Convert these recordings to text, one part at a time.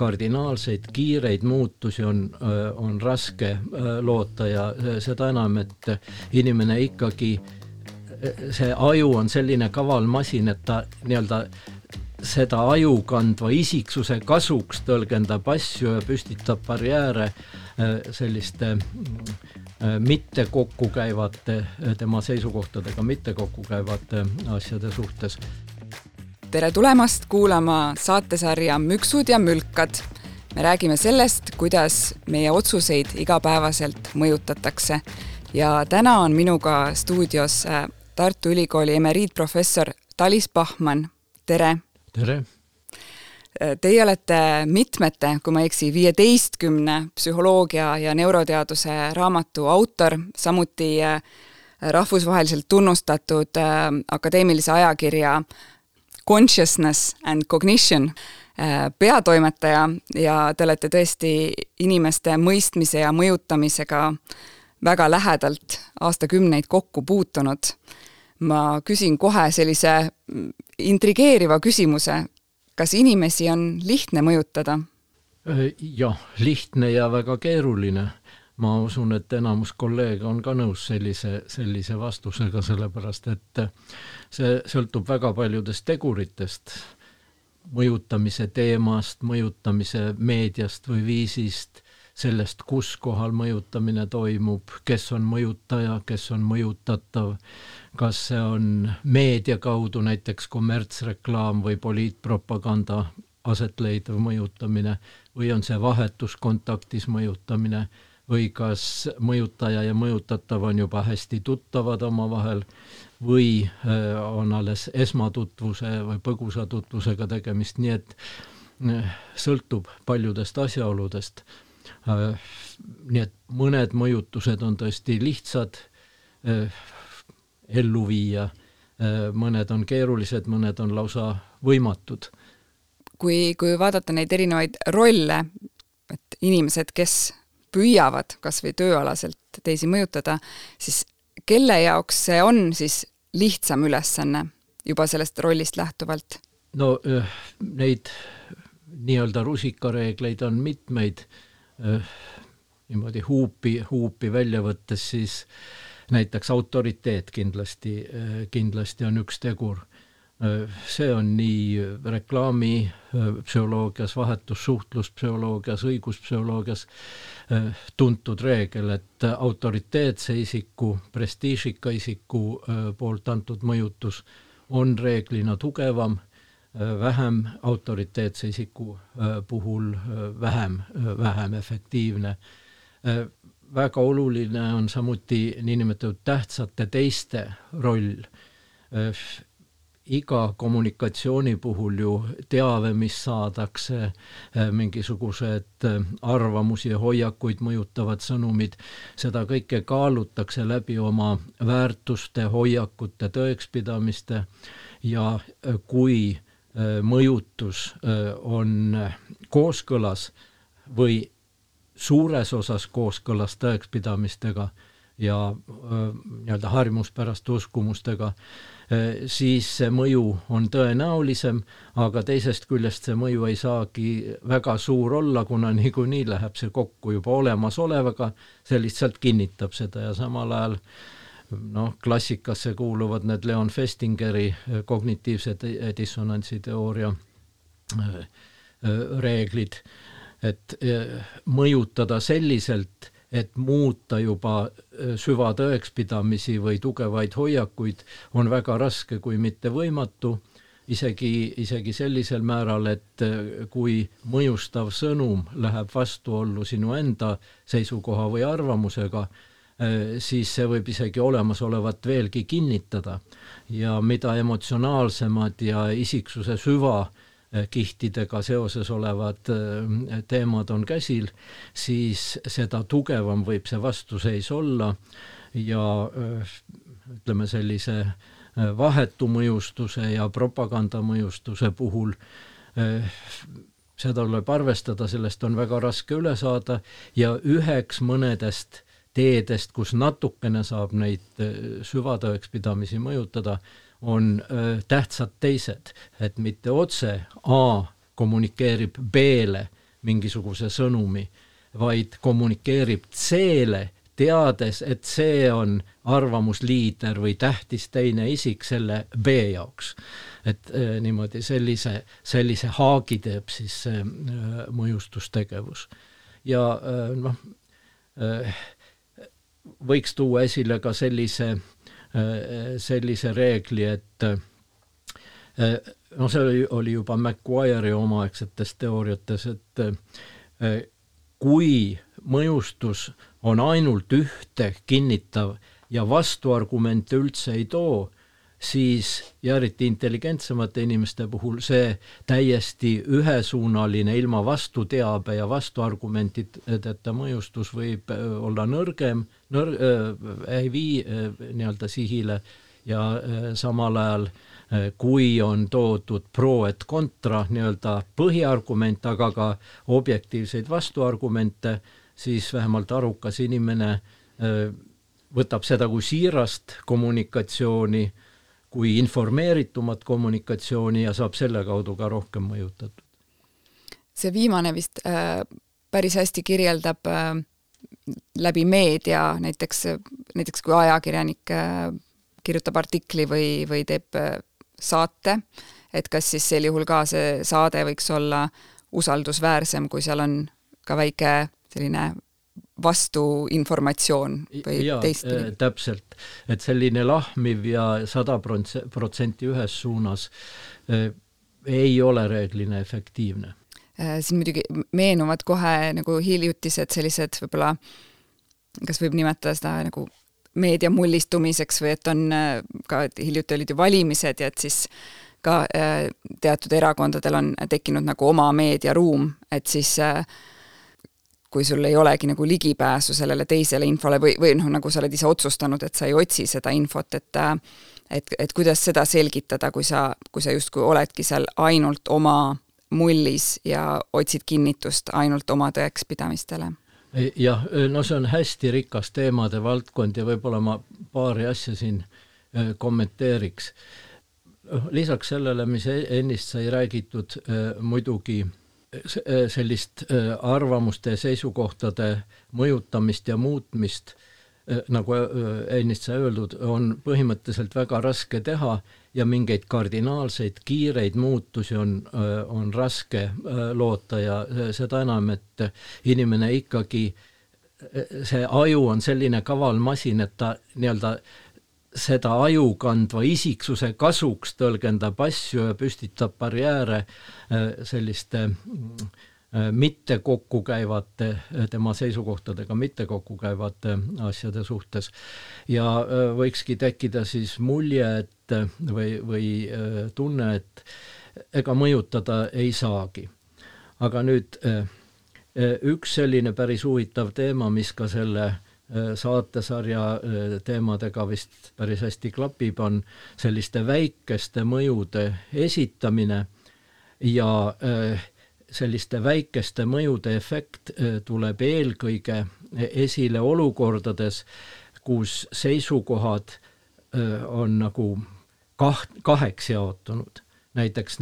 kardinaalseid kiireid muutusi on raske loota ja seda enam, et inimene ikkagi, see aju on selline kaval masin, et ta nii-öelda seda aju kandva isiksuse kasuks tõlgendab asju ja püstitab barjääre selliste mitte kokku käivate, tema seisukohtadega mitte kokku käivate asjade suhtes. Tere tulemast kuulama saatesarja Müksud ja mülkad. Me räägime sellest, kuidas meie otsuseid igapäevaselt mõjutatakse. Ja täna on minuga stuudios Tartu Ülikooli emeriitprofessor Talis Bachmann. Tere! Tere! Teie olete mitmete, kui ma eksi, 15 psühholoogia ja neuroteaduse raamatu autor, samuti rahvusvaheliselt tunnustatud akadeemilise ajakirja Consciousness and Cognition peatoimetaja ja te olete tõesti inimeste mõistmise ja mõjutamisega väga lähedalt aastakümneid kokku puutunud. Ma küsin kohe sellise intrigeeriva küsimuse, kas inimesi on lihtne mõjutada? Jah, lihtne ja väga keeruline. Ma usun, et enamus kolleege on ka nõus sellise vastusega, sellepärast, et see sõltub väga paljudest teguritest, mõjutamise teemast, mõjutamise meediast või viisist, sellest, kus kohal mõjutamine toimub, kes on mõjutaja, kes on mõjutatav, kas see on meedia kaudu, näiteks kommertsreklaam või poliitpropaganda aset leidav mõjutamine, või on see vahetuskontaktis mõjutamine, või kas mõjutaja ja mõjutatav on juba hästi tuttavad omavahel või on alles esmatutvuse või põgusa tutvusega tegemist, nii et sõltub paljudest asjaoludest. Nii et mõned mõjutused on tõesti lihtsad ellu viia, mõned on keerulised, mõned on lausa võimatud. Kui vaadata neid erinevaid rolle, et inimesed, kes püüavad kas või tööalaselt teisi mõjutada, siis kelle jaoks see on siis lihtsam ülesanne juba sellest rollist lähtuvalt? No neid nii-öelda rusikareegleid on mitmeid, niimoodi huupi välja võttes, siis näiteks autoriteet kindlasti on üks tegur. See on nii reklaami psühholoogias, vahetussuhtluspsühholoogias, õiguspsühholoogias tuntud reegel, et autoriteetse isiku, prestiižika isiku poolt antud mõjutus on reeglina tugevam, vähem autoriteetse isiku puhul vähem efektiivne. Väga oluline on samuti niinimetatud tähtsate teiste roll. Iga kommunikatsiooni puhul ju teave, mis saadakse, mingisugused arvamusi ja hoiakuid mõjutavad sõnumid, seda kõike kaalutakse läbi oma väärtuste, hoiakute, tõekspidamiste ja kui mõjutus on kooskõlas või suures osas kooskõlas tõekspidamistega ja nii-öelda harjumuspäraste uskumustega, siis see mõju on tõenäolisem, aga teisest küljest see mõju ei saagi väga suur olla, kuna niikuinii läheb see kokku juba olemasolevaga, see lihtsalt kinnitab seda ja samal ajal klassikasse kuuluvad need Leon Festingeri kognitiivse dissonantsi teooria reeglid, et mõjutada selliselt, et muuta juba süvatõekspidamisi või tugevaid hoiakuid on väga raske, kui mitte võimatu, isegi sellisel määral, et kui mõjustav sõnum läheb vastuollu sinu enda seisukoha või arvamusega, siis see võib isegi olemasolevat veelgi kinnitada. Ja mida emotsionaalsemad ja isiksuse süvakihtidega seoses olevad teemad on käsil, siis seda tugevam võib see vastuseis olla ja ütleme sellise vahetu mõjustuse ja propagandamõjustuse puhul seda tuleb arvestada, sellest on väga raske üle saada ja üheks mõnedest teedest, kus natukene saab neid süvatõekspidamisi mõjutada, on tähtsad teised, et mitte otse A kommunikeerib B-le mingisuguse sõnumi, vaid kommunikeerib C-le, teades, et see on arvamusliider või tähtis teine isik selle B jaoks. Et niimoodi sellise haagi teeb siis see mõjustustegevus. Ja võiks tuua esile ka sellise reegli, et see oli juba McGuire'i omaaegsetes teooriates, et kui mõjustus on ainult ühte kinnitav ja vastuargumente üldse ei too, siis ja eriti intelligentsemate inimeste puhul see täiesti ühesuunaline ilma vastuteabe ja vastuargumentideta mõjustus võib olla nõrgem, ei vii nii-öelda sihile ja samal ajal kui on toodud pro et kontra nii-öelda põhiargument, aga ka objektiivseid vastuargumente, siis vähemalt arukas inimene võtab seda kui siirast kommunikatsiooni, kui informeeritumat kommunikatsiooni ja saab selle kaudu ka rohkem mõjutatud. See viimane vist päris hästi kirjeldab läbi meedia, näiteks kui ajakirjanik kirjutab artikli või teeb saate, et kas siis sel juhul ka see saade võiks olla usaldusväärsem, kui seal on ka väike selline vastuinformatsioon või teistpidi. Täpselt, et selline lahmiv ja 100% ühes suunas ei ole reeglina efektiivne. Siin muidugi meenuvad kohe nagu hiljutised sellised võib-olla, kas võib nimetada seda nagu meedia mullistumiseks või et on ka hiljuti olid ju valimised ja et siis ka teatud erakondadel on tekkinud nagu oma meediaruum, et siis kui sul ei olegi nagu ligipääsu sellele teisele infole või nagu sa oled ise otsustanud, et sa ei otsi seda infot, et kuidas seda selgitada, kui sa justkui oledki seal ainult oma mullis ja otsid kinnitust ainult oma tõekspidamistele. Jah, see on hästi rikas teemade valdkond ja võib-olla ma paari asja siin kommenteeriks. Lisaks sellele, mis ennist sai räägitud, muidugi sellist arvamuste ja seisukohtade mõjutamist ja muutmist, nagu ennist sai öeldud, on põhimõtteliselt väga raske teha ja mingeid kardinaalseid kiireid muutusi on raske loota ja seda enam, et inimene ikkagi, see aju on selline kaval masin, et ta nii-öelda seda aju kandva isiksuse kasuks tõlgendab asju ja püstitab barjääre selliste mitte kokkukäivate, tema seisukohtadega mitte kokkukäivate asjade suhtes. Ja võikski tekkida siis mulje, et või tunne, et ega mõjutada ei saagi. Aga nüüd üks selline päris huvitav teema, mis ka selle saatesarja teemadega vist päris hästi klapib, on selliste väikeste mõjude esitamine ja selliste väikeste mõjude efekt tuleb eelkõige esile olukordades, kus seisukohad on nagu kaheks jaotunud. Näiteks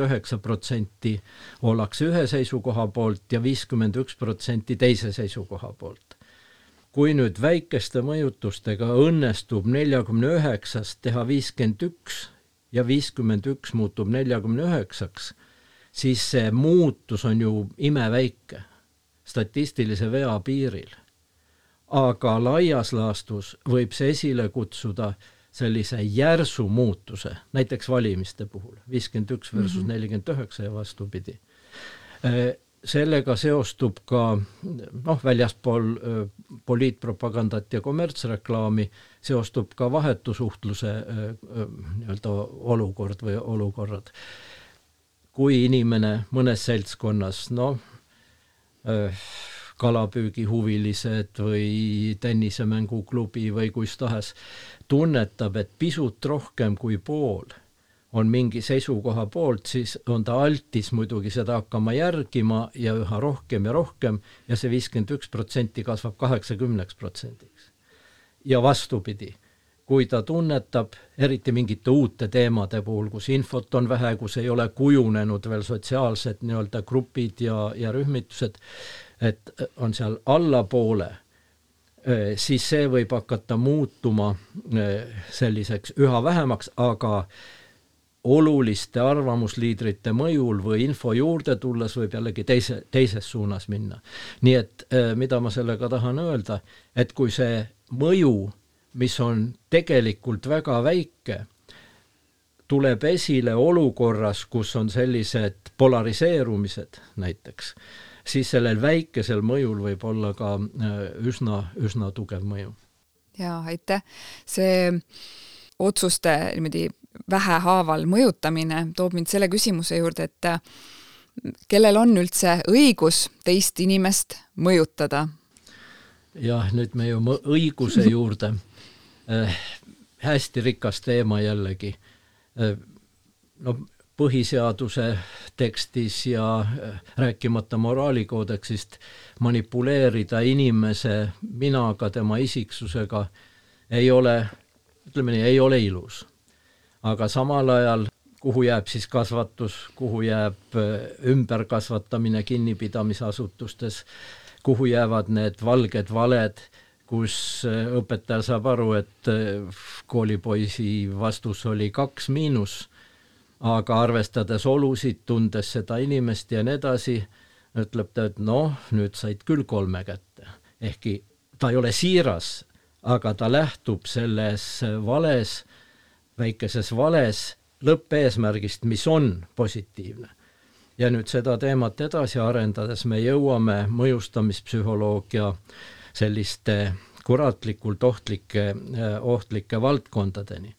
49% ollakse ühe seisukoha poolt ja 51% teise seisukoha poolt. Kui nüüd väikeste mõjutustega õnnestub 49-st teha 51 ja 51 muutub 49-ks, siis see muutus on ju imeväike, statistilise vea piiril. Aga laias laastus võib see esile kutsuda sellise järsu muutuse, näiteks valimiste puhul, 51 versus 49 ja vastupidi. Sellega seostub ka väljaspool poliitpropagandat ja kommertsreklaami, seostub ka vahetusuhtluse nii-öelda olukord või olukorrad. Kui inimene mõnes seltskonnas, kalapüügihuvilised või tennisemänguklubi või kus tahes, tunnetab, et pisut rohkem kui pool on mingi seisukoha poolt, siis on ta altis muidugi seda hakkama järgima ja üha rohkem ja see 51% kasvab 80%. Ja vastupidi, kui ta tunnetab, eriti mingite uute teemade puhul, kus infot on vähe, kus ei ole kujunenud veel sotsiaalsed nii-öelda grupid ja rühmitused, et on seal allapoole, siis see võib hakata muutuma selliseks üha vähemaks, aga oluliste arvamusliidrite mõjul või info juurde tulles võib jällegi teises suunas minna. Nii et mida ma sellega tahan öelda, et kui see mõju, mis on tegelikult väga väike, tuleb esile olukorras, kus on sellised polariseerumised näiteks, siis sellel väikesel mõjul võib olla ka üsna tugev mõju. Jaa, aitäh. See otsuste niimoodi vähehaaval mõjutamine toob mind selle küsimuse juurde, et kellel on üldse õigus teist inimest mõjutada? Jah, nüüd me ju õiguse juurde. Hästi rikas teema jällegi. Põhiseaduse tekstis ja rääkimata moraalikoodeksist manipuleerida inimese minaga, tema isiksusega ei ole ilus. Aga samal ajal, kuhu jääb siis kasvatus, kuhu jääb ümberkasvatamine kinnipidamisasutustes, kuhu jäävad need valged valed, kus õpetaja saab aru, et koolipoisi vastus oli 2-, aga arvestades olusid, tundes seda inimest ja nii edasi, ütleb ta, et nüüd said küll 3 kätte. Ehkki ta ei ole siiras, aga ta lähtub selles vales, väikeses vales lõppeesmärgist, mis on positiivne. Ja nüüd seda teemat edasi arendades me jõuame mõjustamispsühholoogia selliste kuratlikult ohtlike valdkondadeni.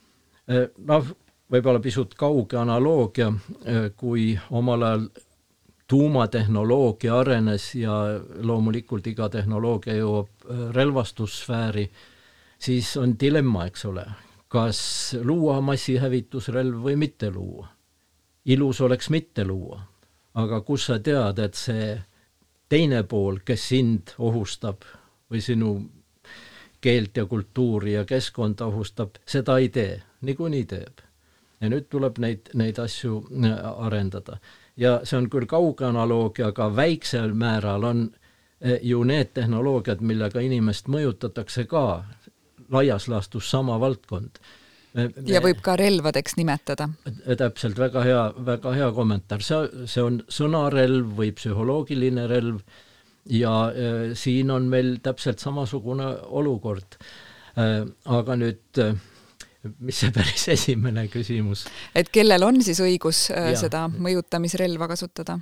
Võib-olla pisut kauge analoogia, kui omal ajal tuumatehnoloogia arenes ja loomulikult iga tehnoloogia jõuab relvastussfääri, siis on dilemma, eks ole, kas luua massihävitusrelv või mitte luua. Ilus oleks mitte luua, aga kus sa tead, et see teine pool, kes sind ohustab või sinu keelt ja kultuuri ja keskkonda ohustab, seda ei tee, niikuinii teeb. Ja nüüd tuleb neid asju arendada. Ja see on küll kauge analoogia, aga väiksel määral on ju need tehnoloogiad, millega inimest mõjutatakse ka laias laastus sama valdkond. Ja võib ka relvadeks nimetada. Täpselt, väga hea kommentaar. See on sõnarelv või psühholoogiline relv ja siin on meil täpselt samasugune olukord. Aga nüüd, mis see päris esimene küsimus? Et kellel on siis õigus seda mõjutamisrelva kasutada?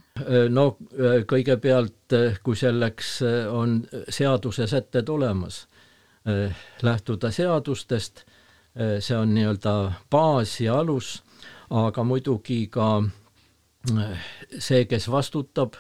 Kõigepealt, kui selleks on seaduse sätted olemas, lähtuda seadustest, see on nii-öelda baas ja alus, aga muidugi ka see, kes vastutab,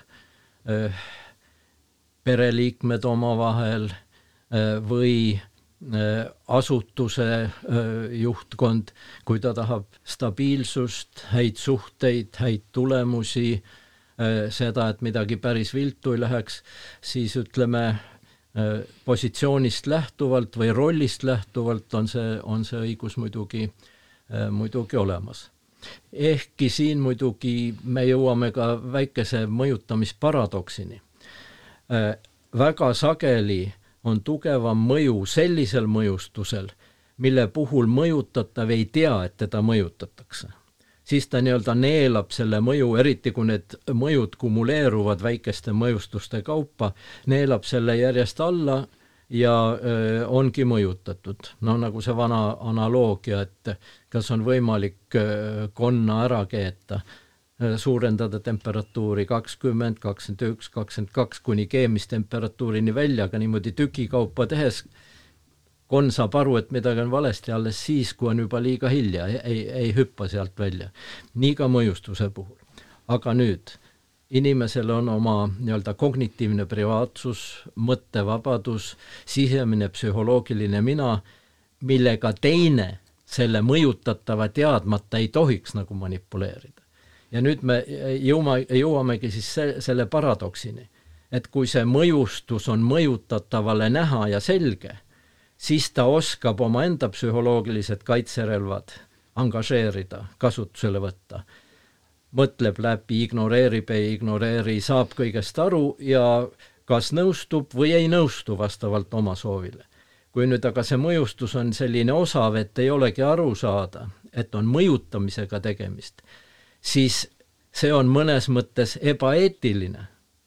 pereliikmed omavahel või asutuse juhtkond, kui ta tahab stabiilsust, häid suhteid, häid tulemusi, seda, et midagi päris viltu ei läheks, siis ütleme, positsioonist lähtuvalt või rollist lähtuvalt on see õigus muidugi olemas. Ehkki siin muidugi me jõuame ka väikese mõjutamisparadoksini. Väga sageli on tugevam mõju sellisel mõjustusel, mille puhul mõjutatav ei tea, et teda mõjutatakse. Siis ta nii-öelda neelab selle mõju, eriti kui need mõjud kumuleeruvad väikeste mõjustuste kaupa, neelab selle järjest alla ja ongi mõjutatud. Nagu see vana analoogia, et kas on võimalik konna ära keeta, suurendada temperatuuri 20, 21, 22 kuni keemistemperatuurini välja, aga niimoodi tükikaupa tehes konn saab aru, et midagi on valesti alles siis, kui on juba liiga hilja, ei hüppa sealt välja. Nii ka mõjustuse puhul. Aga nüüd, inimesel on oma nii-öelda kognitiivne privaatsus, mõttevabadus, sisemine psühholoogiline mina, millega teine selle mõjutatava teadmata ei tohiks nagu manipuleerida. Ja nüüd me jõuamegi siis selle paradoksini, et kui see mõjustus on mõjutatavale näha ja selge, siis ta oskab oma enda psühholoogilised kaitserelvad angažeerida, kasutusele võtta. Mõtleb läbi, ignoreerib, ei ignoreeri, saab kõigest aru ja kas nõustub või ei nõustu vastavalt oma soovile. Kui nüüd aga see mõjustus on selline osav, et ei olegi aru saada, et on mõjutamisega tegemist, siis see on mõnes mõttes ebaeetiline.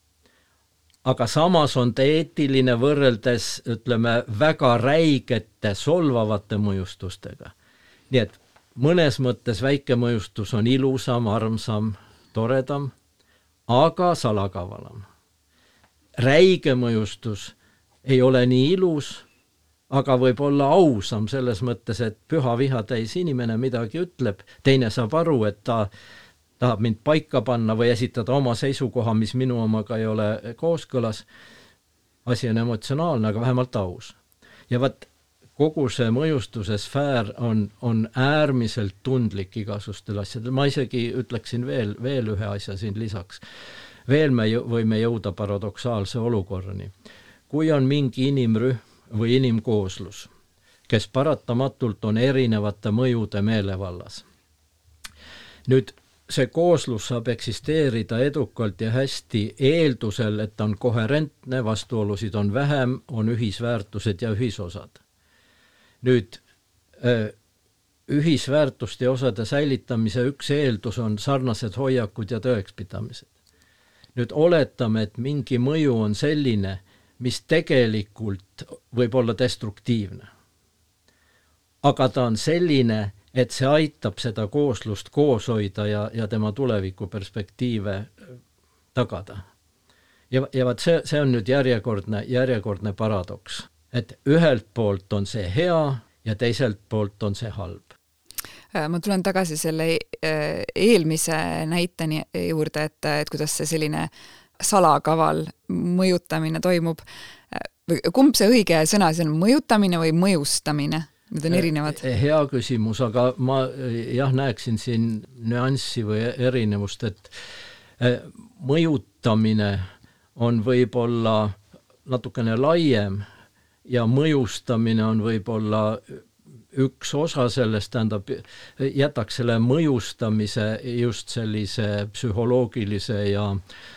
Aga samas on ta eetiline võrreldes, ütleme, väga räigete, solvavate mõjustustega. Nii et mõnes mõttes väike mõjustus on ilusam, armsam, toredam, aga salakavalam. Räige mõjustus ei ole nii ilus, aga võib olla ausam selles mõttes, et püha viha täis inimene midagi ütleb, teine saab aru, et ta tahab mind paika panna või esitada oma seisukoha, mis minu omaga ei ole kooskõlas. Asi on emotsionaalne, aga vähemalt aus. Ja vaat kogu see mõjustuse sfäär on äärmiselt tundlik igasugustel asjadel. Ma isegi ütleksin veel ühe asja siin lisaks. Veel me võime jõuda paradoksaalse olukorrani. Kui on mingi inimrühm või inimkooslus, kes paratamatult on erinevate mõjude meelevallas. Nüüd see kooslus saab eksisteerida edukalt ja hästi eeldusel, et on koherentne, vastuolusid on vähem, on ühisväärtused ja ühisosad. Nüüd ühisväärtuste ja osade säilitamise üks eeldus on sarnased hoiakud ja tõekspidamised. Nüüd oletame, et mingi mõju on selline, mis tegelikult võib olla destruktiivne. Aga ta on selline, et see aitab seda kooslust koos hoida ja tema tulevikuperspektiive tagada. Ja vaat see on nüüd järjekordne paradoks, et ühelt poolt on see hea ja teiselt poolt on see halb. Ma tulen tagasi selle eelmise näiteni juurde, et kuidas see selline salakaval mõjutamine toimub. Kumb see õige sõna, see on mõjutamine või mõjustamine? Need on erinevad. Hea küsimus, aga ma näeksin siin nüanssi või erinevust, et mõjutamine on võib-olla natukene laiem ja mõjustamine on võib-olla üks osa sellest, tähendab, jätaks selle mõjustamise just sellise psühholoogilise ja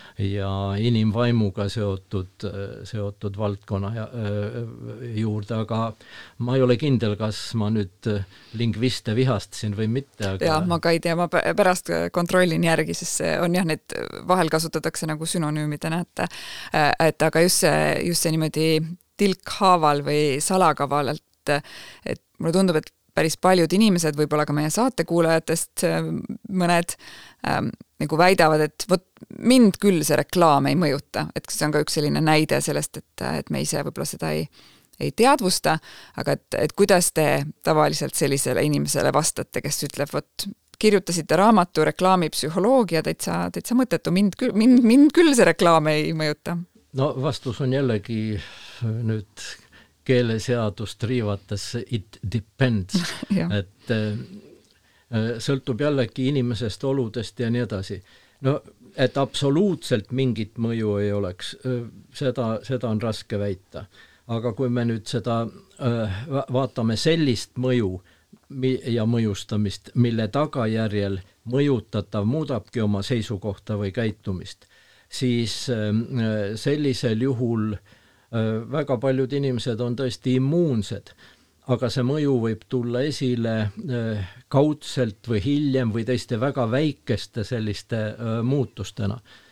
inimvaimuga seotud valdkonna juurde, aga ma ei ole kindel, kas ma nüüd lingviste vihastasin või mitte. Aga... Ja, ma ka ei tea, ma pärast kontrollin järgi, sest see on need vahel kasutatakse nagu sünonüümidena, et aga just see niimoodi tilkhaaval või salakaval, et mulle tundub, et päris paljud inimesed, võib-olla ka meie saatekuulajatest mõned nagu väidavad, et mind küll see reklaam ei mõjuta, et see on ka üks selline näide sellest, et me ise võib-olla seda ei teadvusta, aga et kuidas te tavaliselt sellisele inimesele vastate, kes ütleb, kirjutasite raamatu reklaamipsühholoogia, täitsa mõttetu, mind küll see reklaam ei mõjuta. No vastus on jällegi nüüd keeleseadust riivates it depends, et sõltub jällegi inimesest, oludest ja nii edasi. No, et absoluutselt mingit mõju ei oleks, seda on raske väita. Aga kui me nüüd seda vaatame sellist mõju ja mõjustamist, mille tagajärjel mõjutatav muudabki oma seisukohta või käitumist, siis sellisel juhul väga paljud inimesed on tõesti immuunsed, aga see mõju võib tulla esile kaudselt või hiljem või teiste väga väikeste selliste muutustena.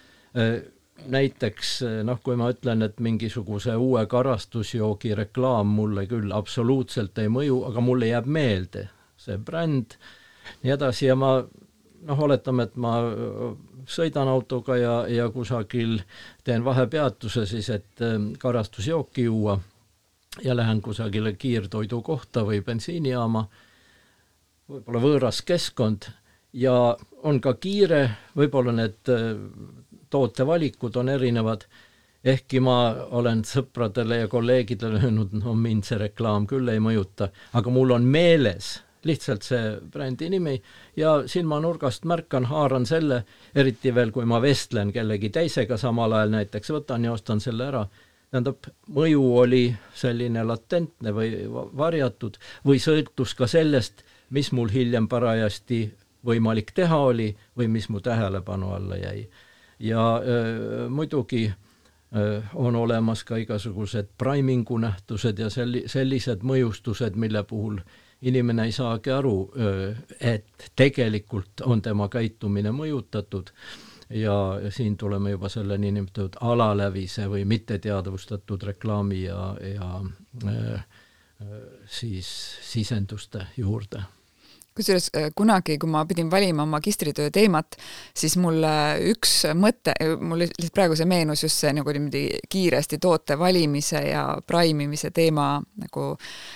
Näiteks, kui ma ütlen, et mingisuguse uue karastusjoogi reklaam mulle küll absoluutselt ei mõju, aga mulle jääb meelde see bränd, nii edasi, ja ma oletame, et ma sõidan autoga ja kusagil teen vahepeatuse siis, et karastusjooki juua ja lähen kusagile kiirtoidu kohta või bensiinijaama, võib-olla võõras keskkond ja on ka kiire, võib-olla need tootevalikud on erinevad, ehkki ma olen sõpradele ja kolleegidele öelnud, mind see reklaam küll ei mõjuta, aga mul on meeles lihtsalt see brändi nimi ja silmanurgast märkan, haaran selle, eriti veel, kui ma vestlen kellegi teisega samal ajal näiteks, võtan ja ostan selle ära. tähendab, mõju oli selline latentne või varjatud või sõltus ka sellest, mis mul hiljem parajasti võimalik teha oli või mis mu tähelepanu alla jäi. Ja muidugi on olemas ka igasugused primingu nähtused ja sellised mõjustused, mille puhul inimene ei saagi aru, et tegelikult on tema käitumine mõjutatud ja siin tuleme juba selle niinimetatud alalävise või mitteteadvustatud reklaami ja siis sisenduste juurde. Kusjuures kunagi, kui ma pidin valima magistritöö teemat, siis mul üks mõte, mul lihtsalt praegu see meenus just see nagu kiiresti toote valimise ja praimimise teema nagu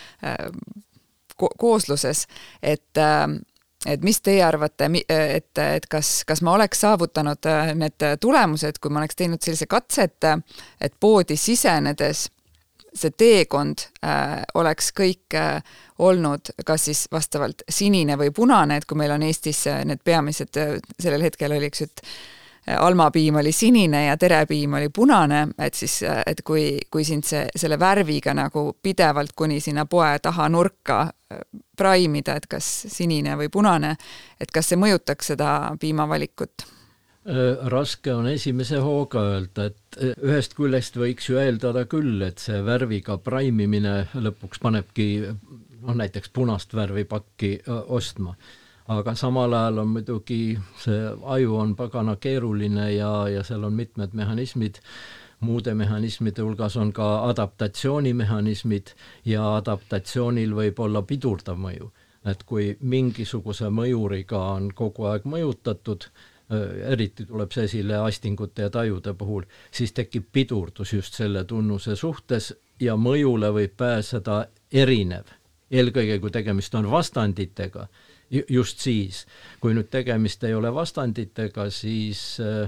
koosluses, et mis teie arvate, et kas ma oleks saavutanud need tulemused, kui ma oleks teinud sellise katse, et poodi sisenedes see teekond oleks kõik olnud kas siis vastavalt sinine või punane, et kui meil on Eestis need peamised, sellel hetkel oli almapiim oli sinine ja terepiim oli punane, et siis, et kui sind selle värviga nagu pidevalt kuni sinna poe taha nurka praimida, et kas sinine või punane, et kas see mõjutaks seda piimavalikut? Raske on esimese hooga öelda, et ühest küljest võiks ju eeldada küll, et see värviga praimimine lõpuks panebki näiteks punast värvi pakki ostma. Aga samal ajal on muidugi see aju on pagana keeruline ja seal on mitmed mehhanismid. Muude mehhanismide hulgas on ka adaptatsioonimehhanismid ja adaptatsioonil võib olla pidurdav mõju. Et kui mingisuguse mõjuriga on kogu aeg mõjutatud, eriti tuleb see esile astingute ja tajude puhul, siis tekib pidurdus just selle tunnuse suhtes ja mõjule võib pääseda erinev. Eelkõige, kui tegemist on vastanditega, just siis. Kui nüüd tegemist ei ole vastanditega, siis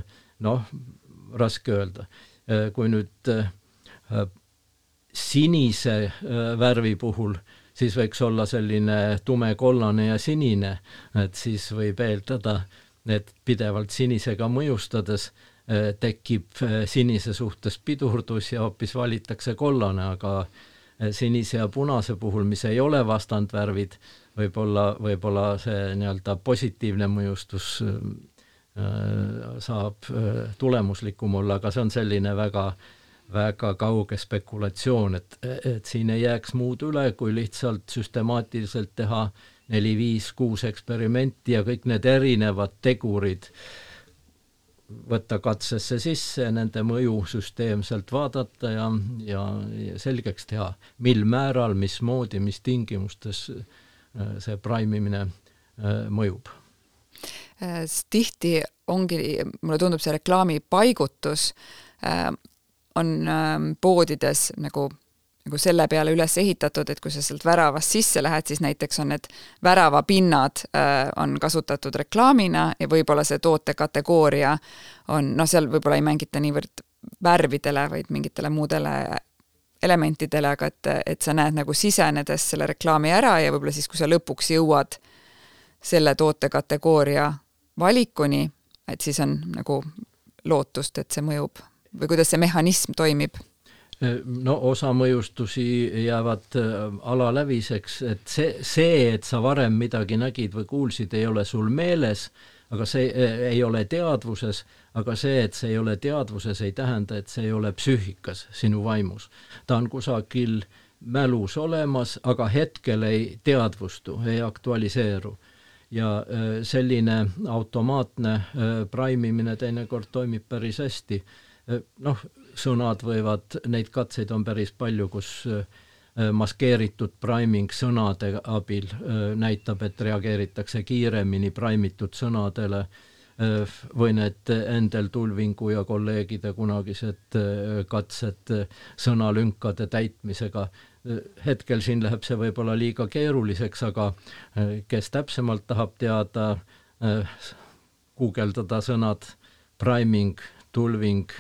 raske öelda. Kui nüüd sinise värvi puhul, siis võiks olla selline tumekollane ja sinine, et siis võib eeldada, et pidevalt sinisega mõjustades tekib sinise suhtes pidurdus ja hoopis valitakse kollane, aga sinise ja punase puhul, mis ei ole vastandvärvid, võib-olla see nii-öelda positiivne mõjustus saab tulemuslikum olla, aga see on selline väga, väga kauge spekulatsioon, et siin ei jääks muud üle, kui lihtsalt süstemaatiliselt teha 4, 5, 6 eksperimenti ja kõik need erinevad tegurid võtta katsesse sisse, nende mõju süsteemselt vaadata ja selgeks teha, mil määral, mismoodi, mis tingimustes see praimimine mõjub. Tihti ongi, mulle tundub see reklaami paigutus on poodides nagu selle peale üles ehitatud, et kui sa sealt väravast sisse lähed, siis näiteks on need väravapinnad on kasutatud reklaamina ja võib-olla see tootekategooria on, seal võib-olla ei mängita niivõrd värvidele, vaid mingitele muudele elementidele, aga et sa näed nagu sisenedes selle reklaami ära ja võib-olla siis, kui sa lõpuks jõuad selle tootekategooria valikuni, et siis on nagu lootust, et see mõjub või kuidas see mehhanism toimib. Osa mõjustusi jäävad alaläviseks, et et sa varem midagi nägid või kuulsid, ei ole sul meeles, aga see ei ole teadvuses, aga see, et see ei ole teadvuses, ei tähenda, et see ei ole psüühikas, sinu vaimus. Ta on kusagil mälus olemas, aga hetkel ei teadvustu, ei aktualiseeru. Ja selline automaatne praimimine teinekord toimib päris hästi. Sõnad võivad, neid katseid on päris palju, kus maskeeritud priming sõnade abil näitab, et reageeritakse kiiremini praimitud sõnadele või need Endel Tulvingu ja kolleegide kunagised katsed sõnalünkade täitmisega. Hetkel siin läheb see võib-olla liiga keeruliseks, aga kes täpsemalt tahab teada, guugeldada sõnad priming, tulving,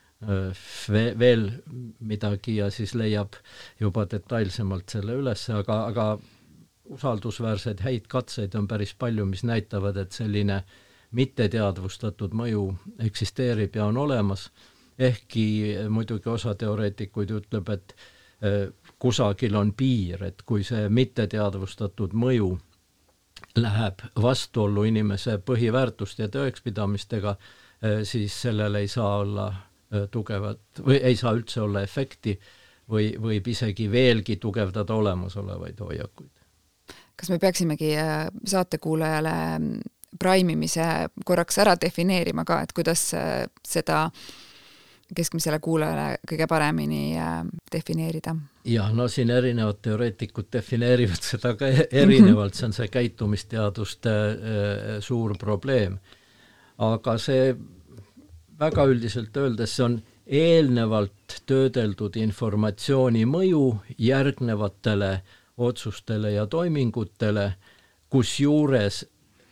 veel midagi ja siis leiab juba detailsemalt selle üles, aga usaldusväärseid häid katseid on päris palju, mis näitavad, et selline mitteteadvustatud mõju eksisteerib ja on olemas. ehkki muidugi osa teoreetikuid ütleb, et kusagil on piir, et kui see mitteteadvustatud mõju läheb vastuollu inimese põhiväärtuste ja tõekspidamistega, siis sellel ei saa olla tugevat või ei saa üldse olla efekti või võib isegi veelgi tugevdada olemasolevaid hoiakuid. Kas me peaksimegi saatekuulajale praimimise korraks ära defineerima ka, et kuidas seda keskmisele kuulajale kõige paremini defineerida? Jah, no siin erinevad teoreetikud defineerivad seda ka erinevalt, see on see käitumisteaduste suur probleem. Aga see väga üldiselt öeldes, see on eelnevalt töödeldud informatsiooni mõju järgnevatele otsustele ja toimingutele, kus juures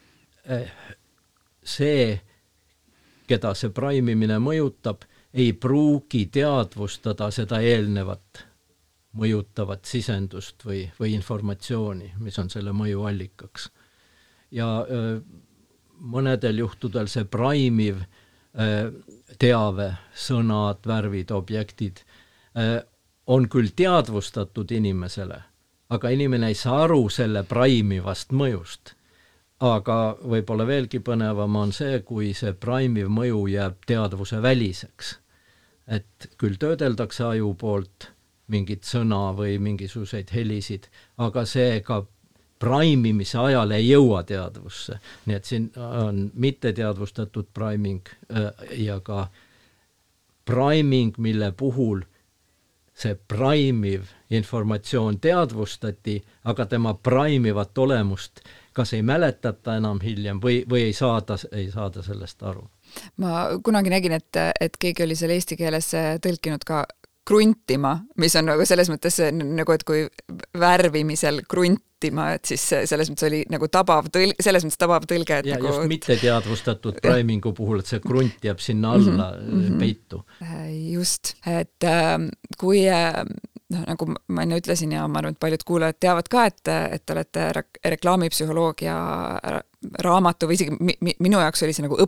see, keda see praimimine mõjutab, ei pruugi teadvustada seda eelnevat mõjutavat sisendust või informatsiooni, mis on selle mõju allikaks. Ja mõnedel juhtudel see praimiv teave, sõnad, värvid, objektid on küll teadvustatud inimesele, aga inimene ei saa aru selle praimivast mõjust. Aga võib-olla veelgi põnevam on see, kui see praimiv mõju jääb teadvuse väliseks. Et küll töödeldakse aju poolt mingit sõna või mingisuguseid helisid, aga see ka praimimise ajal ei jõua teadvusse. Nii et siin on mitteteadvustatud praiming ja ka praiming, mille puhul see praimiv informatsioon teadvustati, aga tema praimivat olemust kas ei mäletata enam hiljem või ei saada sellest aru. Ma kunagi nägin, et keegi oli selle eesti keeles tõlkinud ka kruntima, mis on nagu selles mõttes nagu, et kui värvimisel kruntima, et siis selles mõttes oli nagu tabav tõlge. Et ja nagu... just mitteteadvustatud praimingu puhul, et see krunt jääb sinna alla peitu. Just, et kui nagu ma enne ütlesin ja ma arvan, et paljud kuulajad teavad ka, et olete reklaamipsühholoogia raamatu või isegi minu jaoks oli see nagu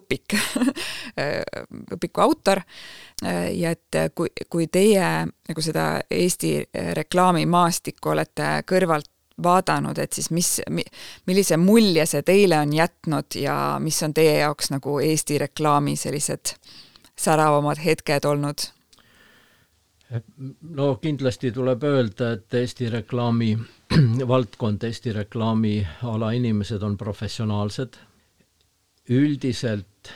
õpiku autor ja et kui teie nagu seda Eesti reklaamimaastikku olete kõrvalt vaadanud, et siis millise mulje see teile on jätnud ja mis on teie jaoks nagu Eesti reklaami sellised säravamad hetked olnud? No kindlasti tuleb öelda, et Eesti reklaami valdkond, Eesti reklaami ala inimesed on professionaalsed. Üldiselt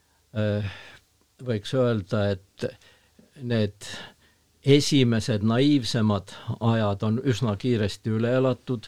võiks öelda, et need esimesed naiivsemad ajad on üsna kiiresti üle elatud.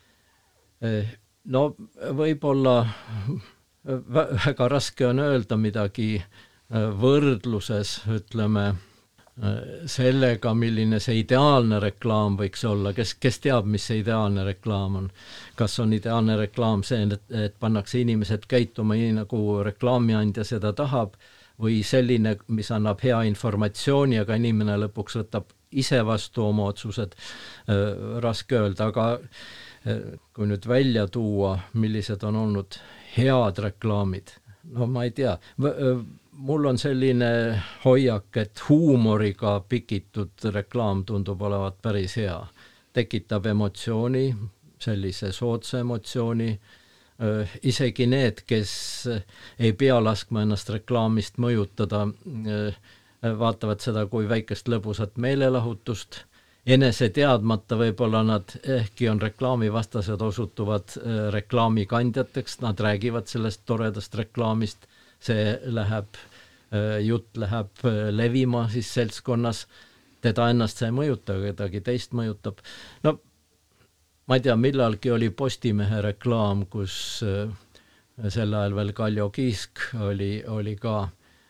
No võib-olla väga raske on öelda midagi võrdluses, ütleme, sellega, milline see ideaalne reklaam võiks olla, kes teab, mis see ideaalne reklaam on. Kas on ideaalne reklaam see, et pannakse inimesed käituma nii, nagu reklaamiandja seda tahab, või selline, mis annab hea informatsiooni, aga inimene lõpuks võtab ise vastu oma otsused, raske öelda, aga kui nüüd välja tuua, millised on olnud head reklaamid, no ma ei tea, mul on selline hoiak, et huumoriga pikitud reklaam tundub olevat päris hea. Tekitab emotsiooni, sellise soodsa emotsiooni. Isegi need, kes ei pea laskma ennast reklaamist mõjutada, vaatavad seda kui väikest lõbusat meelelahutust. Enese teadmata võib-olla nad ehkki on reklaamivastased, osutuvad reklaamikandjateks, nad räägivad sellest toredast reklaamist, see jutt läheb levima siis seltskonnas, teda ennast see ei mõjuta, kedagi teist mõjutab. No ma ei tea, millalgi oli Postimehe reklaam, kus sel ajal veel Kaljo Kiisk oli ka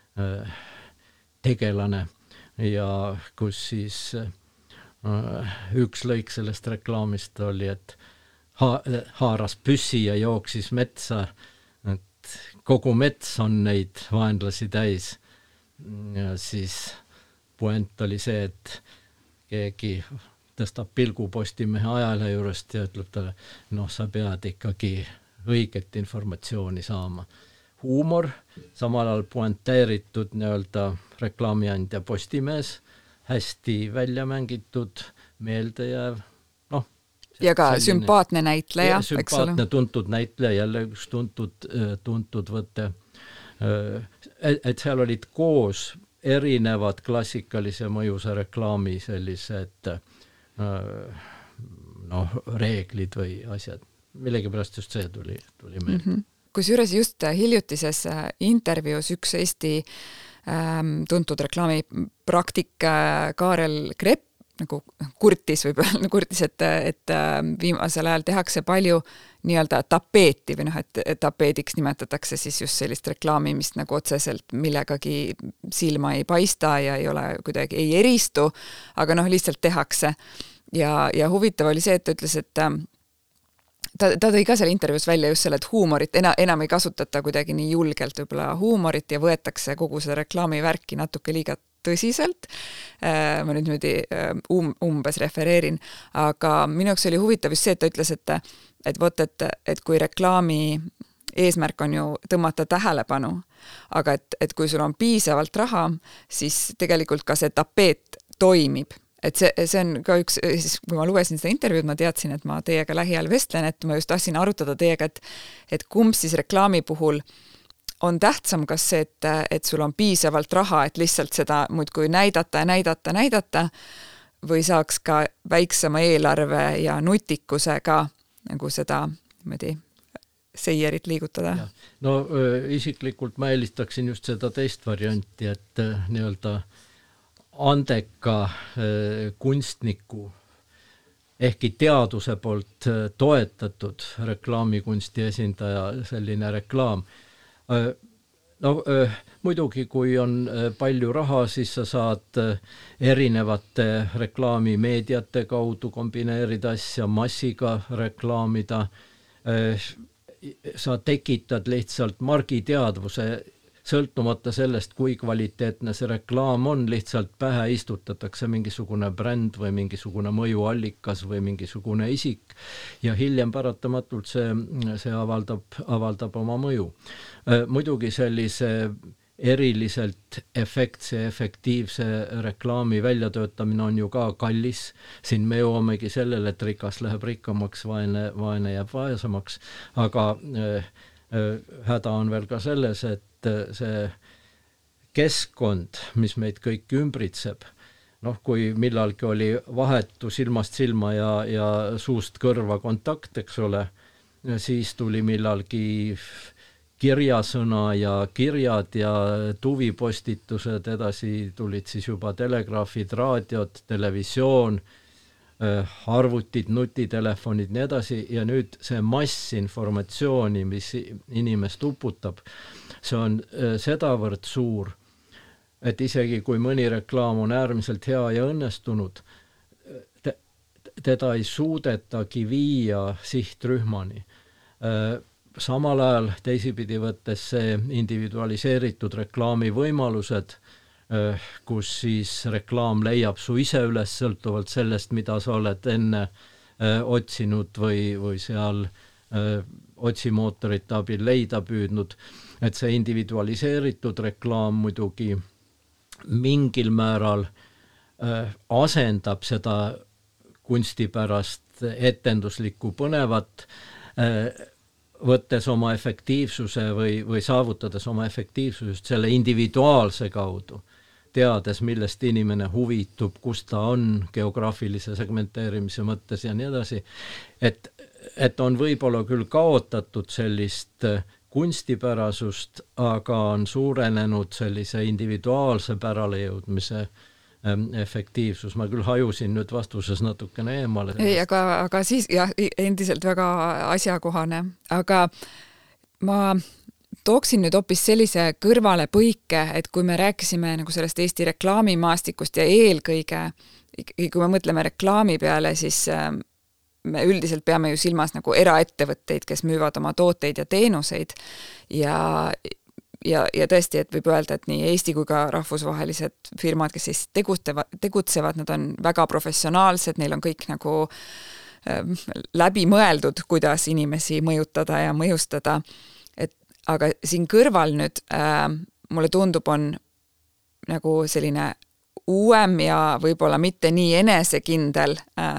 tegelane ja kus siis üks lõik sellest reklaamist oli, et haaras püssi ja jooksis metsa, kogu mets on neid vaenlasi täis. Ja siis puent oli see, et keegi tõstab pilgu Postimehe ajalehe juurest ja ütleb talle, sa pead ikkagi õiget informatsiooni saama. huumor, samal ajal pointeeritud nii-öelda reklaamiandja Postimees, hästi välja mängitud, meeldejääv, ja ka sümpaatne näitleja, sümpaatne, tuntud näitleja, jälle üks tuntud võte. Et seal olid koos erinevad klassikalise mõjusa reklaami sellised reeglid või asjad. Millegipärast just see tuli meelde. Kusjuures just hiljutises intervjuus üks Eesti tuntud reklaamipraktik Kaarel Krepp nagu kurtis, et viimasel ajal tehakse palju nii-öelda tapeeti või et tapeediks nimetatakse siis just sellist reklaami, mis nagu otseselt millegagi silma ei paista ja ei ole kuidagi, ei eristu, aga lihtsalt tehakse. Ja huvitav oli see, et ta ütles, et ta tõi ka seal intervjuus välja just selle, et huumorit enam ei kasutata kuidagi nii julgelt võib-olla huumorit ja võetakse kogu seda reklaamivärki natuke liiga tõsiselt. Ma nüüd umbes refereerin, aga minu jaoks oli huvitav just see, et ta ütles, et kui reklaami eesmärk on ju tõmmata tähelepanu, aga et kui sul on piisavalt raha, siis tegelikult ka see tapeet toimib. Et see on ka üks, siis kui ma lugesin seda intervjuud, ma teadsin, et ma teiega lähiajal vestlen, et ma just tahtsin arutada teiega, et kumb siis reklaami puhul on tähtsam, kas see, et sul on piisavalt raha, et lihtsalt seda muudkui näidata, või saaks ka väiksema eelarve ja nutikusega nagu seda seierit liigutada? No isiklikult ma eelistaksin just seda teist varianti, et nii-öelda andeka kunstniku ehkki teaduse poolt toetatud reklaamikunsti esindaja selline reklaam. Muidugi, kui on palju raha, siis sa saad erinevate reklaamimeediate kaudu kombineerida asja, massiga reklaamida. Sa tekitad lihtsalt margiteadvuse, sõltumata sellest, kui kvaliteetne see reklaam on, lihtsalt pähe istutatakse mingisugune bränd või mingisugune mõjuallikas või mingisugune isik ja hiljem paratamatult see avaldab oma mõju. Muidugi sellise eriliselt efektiivse reklaami väljatöötamine on ju ka kallis. Siin me jõuamegi sellele, et rikas läheb rikkamaks, vaene jääb vaesemaks, aga häda on veel ka selles, et see keskkond, mis meid kõik ümbritseb, kui millalgi oli vahetu silmast silma ja suust kõrva kontakt, eks ole, siis tuli millalgi kirjasõna ja kirjad ja tuvipostitused, edasi tulid siis juba telegraafid, raadiod, televisioon, arvutid, nutitelefonid, nii edasi, ja nüüd see massinformatsiooni, mis inimest uputab, see on sedavõrd suur, et isegi kui mõni reklaam on äärmiselt hea ja õnnestunud, teda ei suudetagi viia sihtrühmani. Samal ajal teisipidi võttes see individualiseeritud reklaami võimalused, kus siis reklaam leiab su ise üles sõltuvalt sellest, mida sa oled enne otsinud või seal otsimootorite abil leida püüdnud, et see individualiseeritud reklaam muidugi mingil määral asendab seda kunstipärast etenduslikku põnevat, võttes oma efektiivsuse või saavutades oma efektiivsusest selle individuaalse kaudu, teades, millest inimene huvitub, kus ta on geograafilise segmenteerimise mõttes ja nii edasi, et on võib-olla küll kaotatud sellist kunstipärasust, aga on suurenenud sellise individuaalse pärale jõudmise efektiivsus. Ma küll hajusin nüüd vastuses natukene eemale. Ei, aga siis jah, endiselt väga asjakohane, aga ma tooksin nüüd hoopis sellise kõrvale põike, et kui me rääkisime nagu sellest Eesti reklaamimaastikust ja eelkõige, kui me mõtleme reklaami peale, siis me üldiselt peame ju silmas nagu eraettevõtteid, kes müüvad oma tooteid ja teenuseid ja tõesti, et võib öelda, et nii Eesti kui ka rahvusvahelised firmad, kes siis tegutsevad, nad on väga professionaalsed, neil on kõik nagu läbi mõeldud, kuidas inimesi mõjutada ja mõjustada. aga siin kõrval nüüd mulle tundub, on nagu selline uuem ja võib-olla mitte nii enesekindel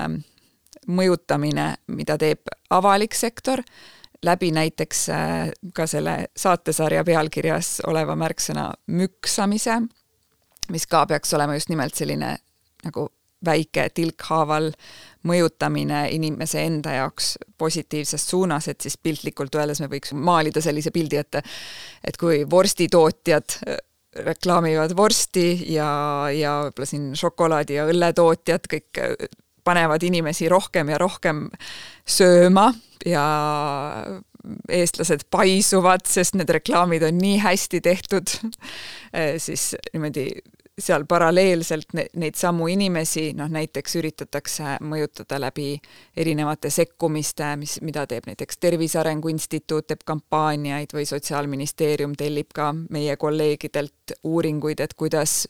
mõjutamine, mida teeb avalik sektor, läbi näiteks ka selle saatesarja pealkirjas oleva märksõna müksamise, mis ka peaks olema just nimelt selline nagu väike tilkhaaval mõjutamine inimese enda jaoks positiivses suunas, et siis piltlikult öeldes me võiks maalida sellise pildi, et kui vorstitootjad reklaamivad vorsti ja võib-olla siin šokolaadi ja õlletootjad kõik panevad inimesi rohkem ja rohkem sööma ja eestlased paisuvad, sest need reklaamid on nii hästi tehtud, siis niimoodi seal paralleelselt neid samu inimesi, näiteks üritatakse mõjutada läbi erinevate sekkumiste, mida teeb näiteks Tervise Arengu Instituut, teeb kampaaniaid või Sotsiaalministeerium tellib ka meie kolleegidelt uuringuid, et kuidas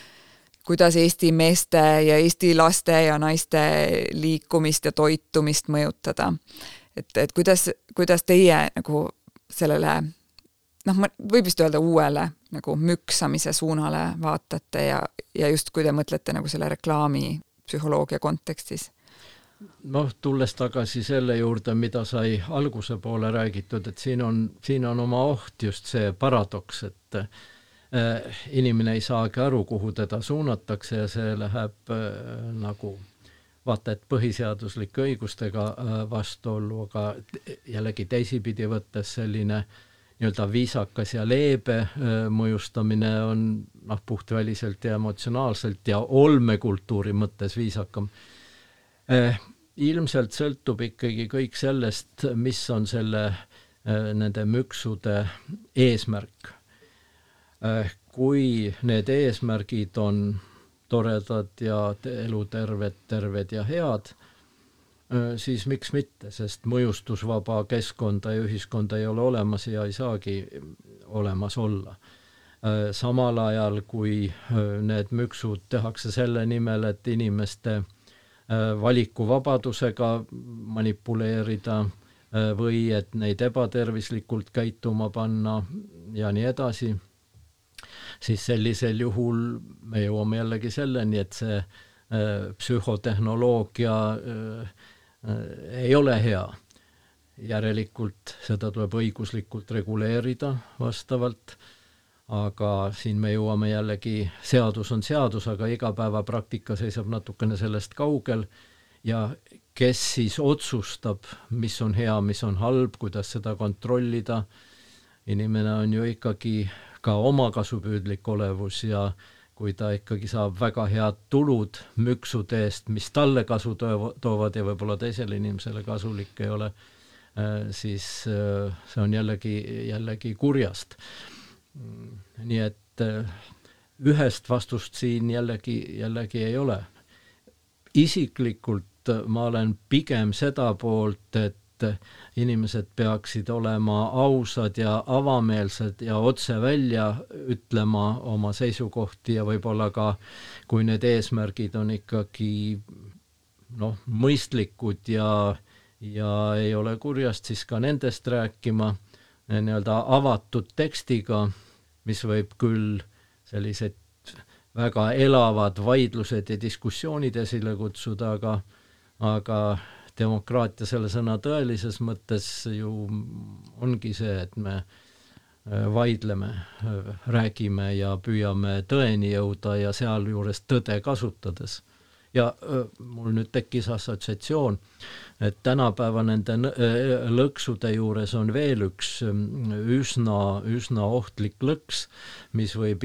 Eesti meeste ja Eesti laste ja naiste liikumist ja toitumist mõjutada. Et kuidas teie nagu sellele, võib vist öelda uuele nagu müksamise suunale vaatate ja just kui te mõtlete nagu selle reklaami psühholoogia kontekstis? Tulles tagasi selle juurde, mida sai alguse poole räägitud, et siin on oma oht just see paradoks, et inimene ei saagi aru, kuhu teda suunatakse ja see läheb nagu vaata, et põhiseaduslike õigustega vastuollu, aga jällegi teisipidi võttes selline nii-öelda viisakas ja leebe mõjustamine on puhtväliselt ja emotsionaalselt ja olmekultuuri mõttes viisakam. Ilmselt sõltub ikkagi kõik sellest, mis on nende müksude eesmärk. Kui need eesmärgid on toredad ja eluterved ja head, siis miks mitte, sest mõjustusvaba keskkonda ja ühiskonda ei ole olemas ja ei saagi olemas olla. Samal ajal, kui need müksud tehakse selle nimel, et inimeste valikuvabadusega manipuleerida või et neid ebatervislikult käituma panna ja nii edasi, siis sellisel juhul me jõuame jällegi selleni, et see psühhotehnoloogia ei ole hea. Järelikult seda tuleb õiguslikult reguleerida vastavalt, aga siin me jõuame jällegi, seadus on seadus, aga igapäevapraktika seisab natukene sellest kaugel ja kes siis otsustab, mis on hea, mis on halb, kuidas seda kontrollida. Inimene on ju ikkagi ka omakasupüüdlik olevus ja kui ta ikkagi saab väga head tulud müksude eest, mis talle kasu toovad ja võib-olla teisele inimesele kasulik ei ole, siis see on jällegi kurjast. Nii et ühest vastust siin jällegi ei ole. Isiklikult ma olen pigem seda poolt, et inimesed peaksid olema ausad ja avameelsed ja otse välja ütlema oma seisukohti ja võib-olla ka, kui need eesmärgid on ikkagi mõistlikud ja ei ole kurjast, siis ka nendest rääkima nii-öelda avatud tekstiga, mis võib küll sellised väga elavad vaidlused ja diskussioonid esile kutsuda, aga demokraatia selle sõna tõelises mõttes ju ongi see, et me vaidleme, räägime ja püüame tõeni jõuda ja sealjuures tõde kasutades. Ja mul nüüd tekkis assotsiatsioon, et tänapäeva nende lõksude juures on veel üks üsna ohtlik lõks, mis võib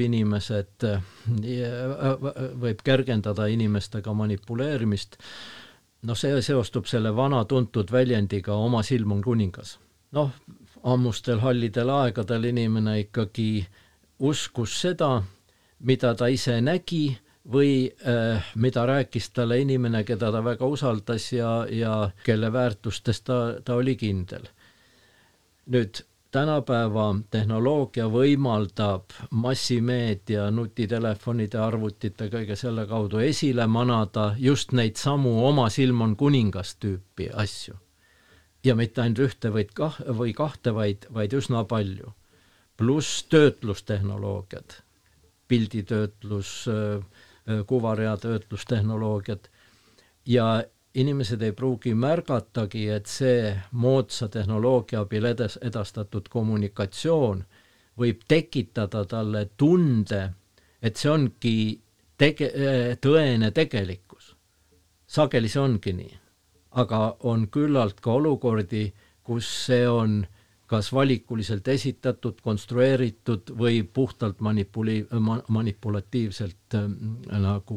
võib kergendada inimestega manipuleerimist. See seostub selle vana tuntud väljendiga oma silm on kuningas. Ammustel hallidel aegadel inimene ikkagi uskus seda, mida ta ise nägi või mida rääkis talle inimene, keda ta väga usaldas ja kelle väärtustes ta oli kindel. Nüüd tänapäeva tehnoloogia võimaldab massimeedia, nutitelefonide, arvutite, kõige selle kaudu esile manada just neid samu oma silm on kuningas tüüpi asju. Ja mitte ainult ühte või kahte, vaid üsna palju. pluss töötlustehnoloogiad, pilditöötlus, kuvarea töötlustehnoloogiad ja inimesed ei pruugi märgatagi, et see moodsa tehnoloogia abil edastatud kommunikatsioon võib tekitada talle tunde, et see ongi tõene tegelikkus. Sageli see ongi nii, aga on küllalt ka olukordi, kus see on kas valikuliselt esitatud, konstrueeritud või puhtalt manipulatiivselt nagu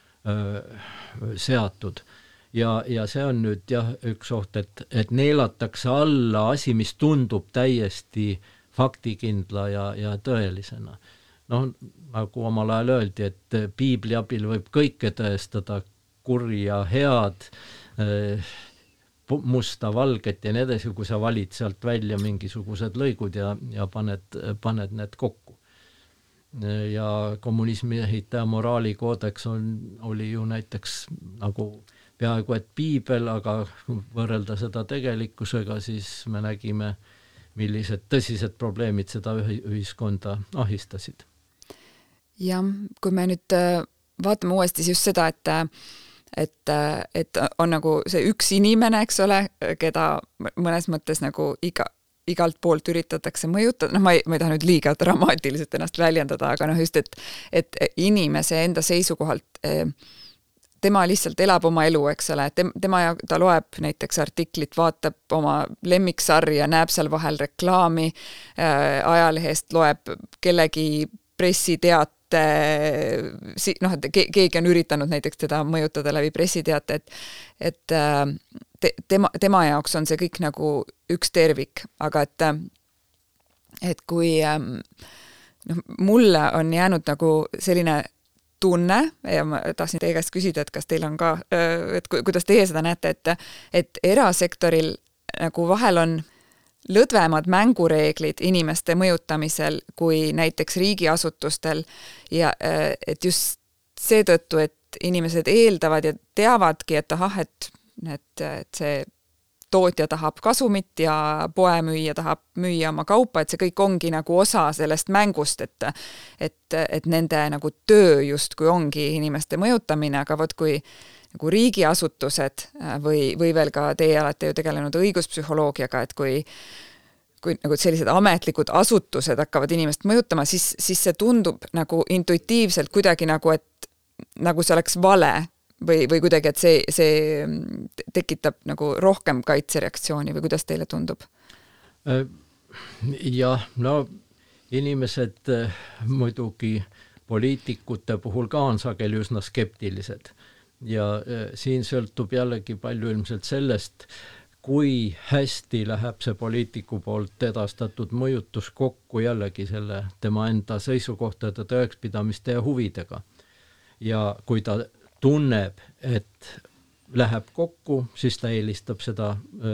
seatud. Ja see on nüüd jah, üks oht, et neelatakse alla asi, mis tundub täiesti faktikindla ja tõelisena. Nagu omal ajal öeldi, et piibli abil võib kõike tõestada, kurja, head, musta, valget ja nii edasi, kui sa valid sealt välja mingisugused lõigud ja paned need kokku. Ja kommunismi ehitaja moraalikoodeks oli ju näiteks nagu peaaegu et piibel, aga võrrelda seda tegelikkusega, siis me nägime, millised tõsised probleemid seda ühiskonda ahistasid. Ja kui me nüüd vaatame uuesti just seda, et on nagu see üks inimene, eks ole, keda mõnes mõttes nagu igalt poolt üritatakse mõjutada, ma ei taha nüüd liiga dramaatiliselt ennast väljendada, aga just, et inimese enda seisukohalt tema lihtsalt elab oma elu, eks ole, ta loeb näiteks artiklit, vaatab oma lemmiksarja, näeb seal vahel reklaami, ajalehest loeb kellegi pressiteate, keegi on üritanud näiteks teda mõjutada läbi pressiteate, et tema jaoks on see kõik nagu üks tervik, aga et kui mulle on jäänud nagu selline tunne ja ma tahtsin teie käest küsida, et kas teil on ka, et kuidas teie seda näete, et erasektoril nagu vahel on lõdvemad mängureeglid inimeste mõjutamisel kui näiteks riigiasutustel ja et just seetõttu, et inimesed eeldavad ja teavadki, et et see tootja tahab kasumit ja poemüüja tahab müüa oma kaupa, et see kõik ongi nagu osa sellest mängust, et nende nagu töö justkui ongi inimeste mõjutamine, aga vot kui nagu riigiasutused või veel ka teie olete ju tegelenud õiguspsühholoogiaga, et kui nagu sellised ametlikud asutused hakkavad inimest mõjutama, siis see tundub nagu intuitiivselt kuidagi nagu, et nagu see oleks vale või kuidagi, et see tekitab nagu rohkem kaitsereaktsiooni või kuidas teile tundub? Jah, inimesed muidugi poliitikute puhul ka on sageli üsna skeptilised ja siin sõltub jällegi palju ilmselt sellest, kui hästi läheb see poliitiku poolt edastatud mõjutus kokku jällegi tema enda seisukohtade, tõekspidamiste ja huvidega. Ja kui ta tunneb, et läheb kokku, siis ta eelistab seda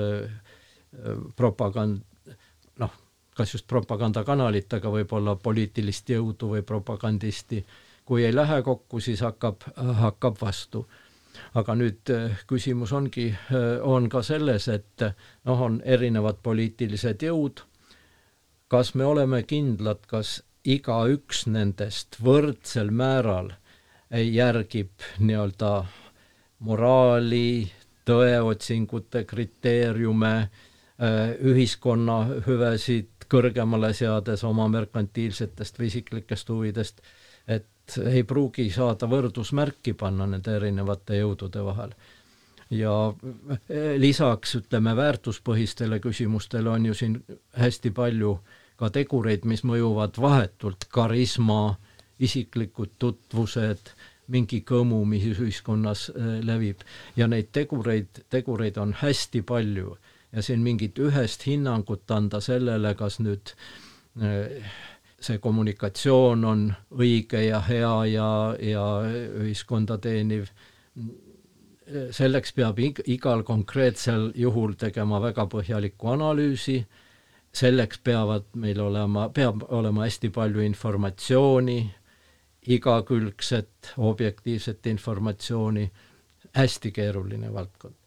kas just propagandakanalit, aga võib-olla poliitilist jõudu või propagandisti. Kui ei lähe kokku, siis hakkab vastu. Aga nüüd küsimus on ka selles, et on erinevad poliitilised jõud. Kas me oleme kindlad, kas igaüks nendest võrdsel määral järgib nii-öelda moraali, tõeotsingute kriteeriume, ühiskonna hüvesid kõrgemale seades oma merkantiilsetest või isiklikest huvidest, et ei pruugi saada võrdusmärki panna nende erinevate jõudude vahel. Ja lisaks, väärtuspõhistele küsimustele on ju siin hästi palju ka tegureid, mis mõjuvad vahetult, karisma, isiklikud tutvused, mingi kõmu, mis ühiskonnas levib. Ja neid tegureid on hästi palju. Ja siin mingit ühest hinnangut anda sellele, kas nüüd see kommunikatsioon on õige ja hea ja ühiskonda teeniv. Selleks peab igal konkreetsel juhul tegema väga põhjaliku analüüsi. Selleks peab olema hästi palju informatsiooni, igakülgset, objektiivset informatsiooni. Hästi keeruline valdkond.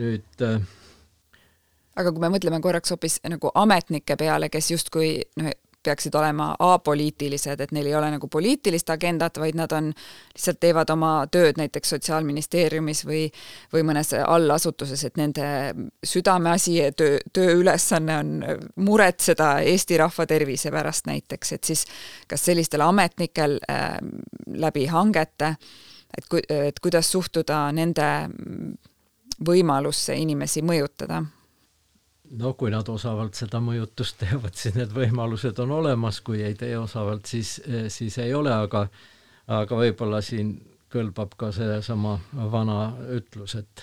Nüüd aga kui me mõtleme korraks hoopis nagu ametnike peale, kes justkui peaksid olema apoliitilised, et neil ei ole nagu poliitilist agendat, vaid nad lihtsalt teevad oma tööd näiteks Sotsiaalministeeriumis või mõnes allasutuses, et nende südameasi ja tööülesanne on muretseda Eesti rahva tervise pärast näiteks, et siis kas sellistel ametnikel läbi hangete, et kuidas suhtuda nende võimalusse inimesi mõjutada? No kui nad osavalt seda mõjutust teevad, siis need võimalused on olemas, kui ei tee osavalt, siis ei ole, aga võib-olla siin kõlbab ka see sama vana ütlus, et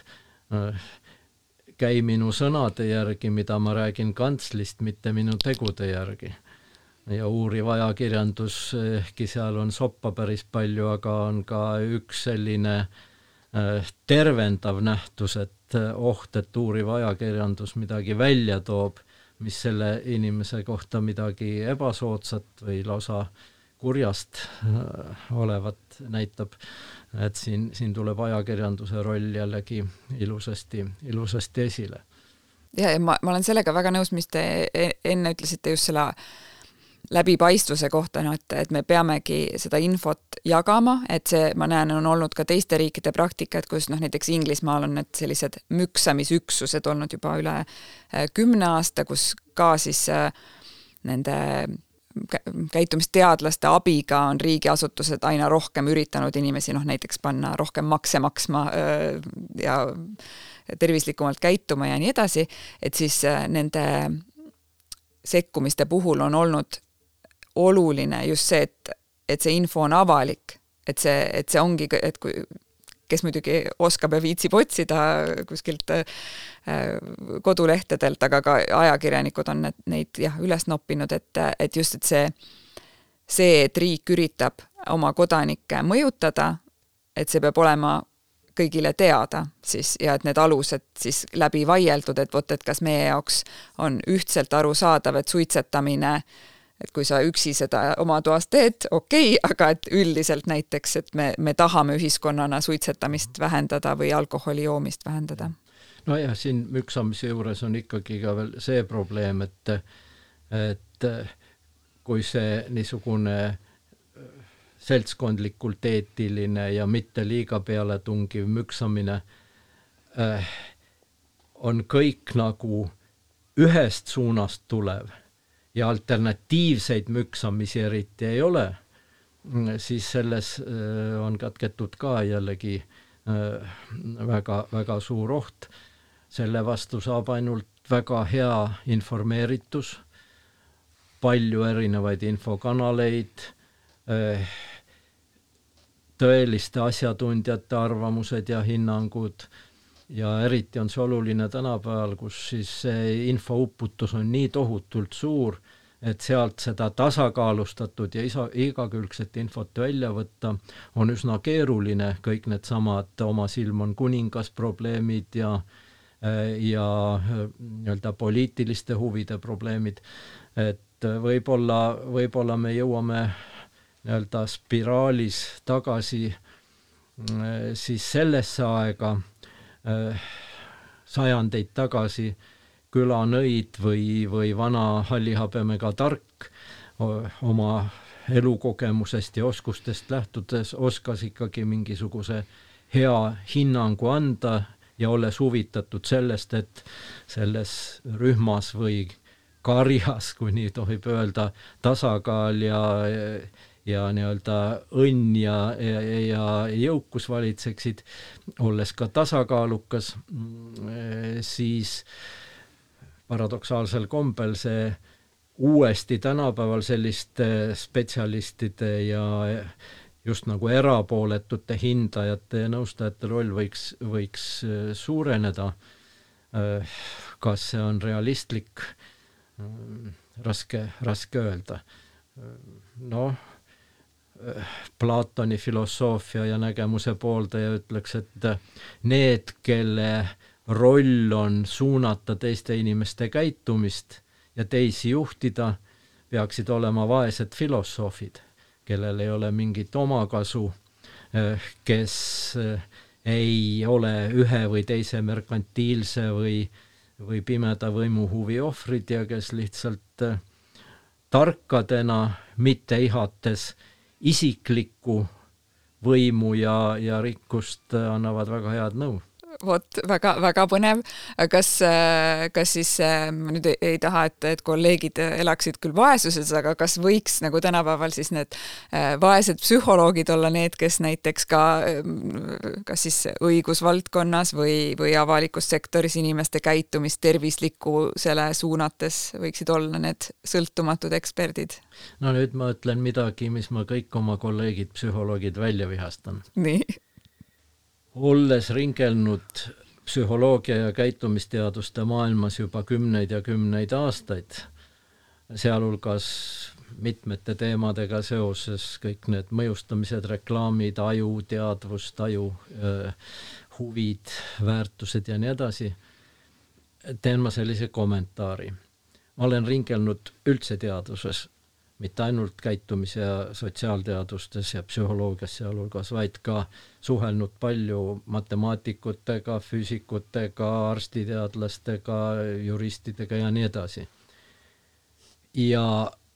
käi minu sõnade järgi, mida ma räägin kantslist, mitte minu tegude järgi. Ja uuriv ajakirjandus, ehkki seal on soppa päris palju, aga on ka üks selline tervendav nähtus, et et uuriv ajakirjandus midagi välja toob, mis selle inimese kohta midagi ebasoodsat või lausa kurjast olevat näitab. Et siin tuleb ajakirjanduse roll jällegi ilusasti esile. Ja ma olen sellega väga nõus, mis te enne ütlesite just selle läbipaistvuse kohta, et me peamegi seda infot jagama, et see, ma näen, on olnud ka teiste riikide praktikad, kus näiteks Inglismaal on need sellised müksamisüksused olnud juba üle 10 aasta, kus ka siis nende käitumisteadlaste abiga on riigiasutused aina rohkem üritanud inimesi näiteks panna rohkem makse maksma ja tervislikumalt käituma ja nii edasi, et siis nende sekkumiste puhul on olnud oluline just see, et see info on avalik, et see ongi, et kui, kes muidugi oskab ja viitsib otsida kuskilt kodulehtedelt, aga ka ajakirjanikud on neid üles noppinud, et just see, et riik üritab oma kodanikke mõjutada, et see peab olema kõigile teada siis, ja et need alused siis läbi vaieldud, et kas meie jaoks on ühtselt arusaadav, et suitsetamine, et kui sa üksi seda oma toas teed, okei, aga et üldiselt näiteks, et me tahame ühiskonnana suitsetamist vähendada või alkoholi joomist vähendada. No ja siin müksamise juures on ikkagi ka veel see probleem, et kui see niisugune seltskondlikult eetiline ja mitte liiga peale tungiv müksamine on kõik nagu ühest suunast tulev ja alternatiivseid müksamisi eriti ei ole, siis selles on katketud ka jällegi väga, väga suur oht. Selle vastu saab ainult väga hea informeeritus, palju erinevaid infokanaleid, tõeliste asjatundjate arvamused ja hinnangud ja eriti on see oluline tänapäeval, kus siis see infouputus on nii tohutult suur, et sealt seda tasakaalustatud ja igakülgset infot välja võtta on üsna keeruline, kõik need samad oma silm on kuningas probleemid ja nii-öelda poliitiliste huvide probleemid, et võib-olla me jõuame nii-öelda spiraalis tagasi siis sellesse aega, sajandeid tagasi külanõid või vana hallihabemega tark oma elukogemusest ja oskustest lähtudes oskas ikkagi mingisuguse hea hinnangu anda ja olles huvitatud sellest, et selles rühmas või karjas, kui nii tohib öelda, tasakaal ja nii-öelda õnn ja jõukus valitseksid, olles ka tasakaalukas, siis paradoksaalsel kombel see uuesti tänapäeval selliste spetsialistide ja just nagu erapooletute hindajate ja nõustajate roll võiks suureneda. Kas see on realistlik? Raske öelda. Platoni filosoofia ja nägemuse pooldaja ütleks, et need, kelle roll on suunata teiste inimeste käitumist ja teisi juhtida, peaksid olema vaesed filosoofid, kellel ei ole mingit omakasu, kes ei ole ühe või teise merkantiilse või pimeda võimuhuvi ohvrid ja kes lihtsalt tarkadena, mitte ihates isiklikku võimu ja rikkust, annavad väga head nõu. Vot, väga, väga põnev. Kas siis, ma nüüd ei taha, et kolleegid elaksid küll vaesuses, aga kas võiks nagu tänapäeval siis need vaesed psühholoogid olla need, kes näiteks kas siis õigusvaldkonnas või avalikus sektoris inimeste käitumist tervislikkusele suunates võiksid olla need sõltumatud eksperdid? No nüüd ma ütlen midagi, mis ma kõik oma kolleegid psühholoogid välja vihastan. Nii. Olles ringelnud psühholoogia ja käitumisteaduste maailmas juba kümneid ja kümneid aastaid, sealhulgas mitmete teemadega seoses, kõik need mõjustamised, reklaamid, aju, teadvust, aju, huvid, väärtused ja nii edasi, teen ma sellise kommentaari. Ma olen ringelnud üldse teaduses, mitte ainult käitumis- ja sotsiaalteadustes ja psühholoogias sealhulgas, vaid ka suhelnud palju matemaatikutega, füüsikutega, arstiteadlastega, juristidega ja nii edasi. Ja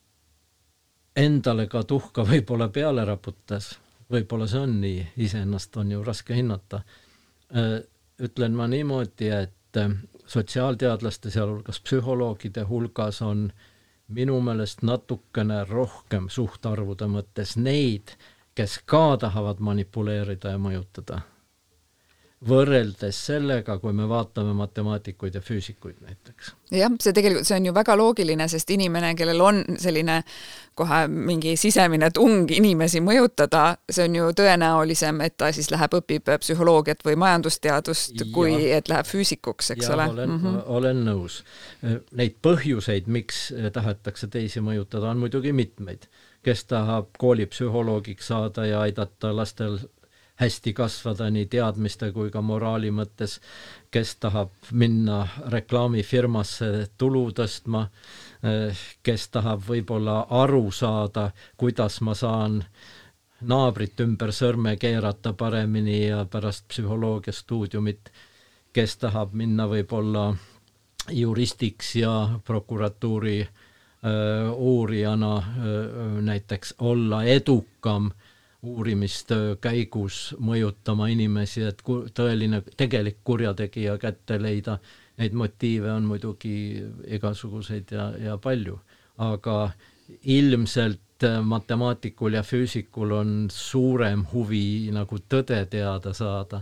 endale ka tuhka võib-olla peale raputas, võib-olla see on nii, iseennast on ju raske hinnata. Ütlen ma niimoodi, et sotsiaalteadlaste, sealhulgas psühholoogide hulgas on minu meelest natukene rohkem suhtarvude mõttes neid, kes ka tahavad manipuleerida ja mõjutada. Võrreldes sellega, kui me vaatame matemaatikuid ja füüsikuid näiteks. Jah, see on ju väga loogiline, sest inimene, kellel on selline kohe mingi sisemine tung inimesi mõjutada, see on ju tõenäolisem, et ta siis läheb õpib psühholoogiat või majandusteadust, kui et läheb füüsikuks, eks ole? Olen nõus. Neid põhjuseid, miks tahetakse teisi mõjutada, on muidugi mitmeid. Kes tahab koolipsühholoogiks saada ja aidata lastel hästi kasvada nii teadmiste kui ka moraali mõttes, kes tahab minna reklaamifirmasse tulu tõstma, kes tahab võib-olla aru saada, kuidas ma saan naabrit ümber sõrme keerata paremini ja pärast psühholoogia stuudiumit, kes tahab minna võib-olla juristiks ja prokuratuuri uurijana näiteks olla edukam uurimistöö käigus mõjutama inimesi, et tõeline tegelik kurjategija kätte leida. Neid motiive on muidugi igasuguseid ja palju, aga ilmselt matemaatikul ja füüsikul on suurem huvi nagu tõde teada saada.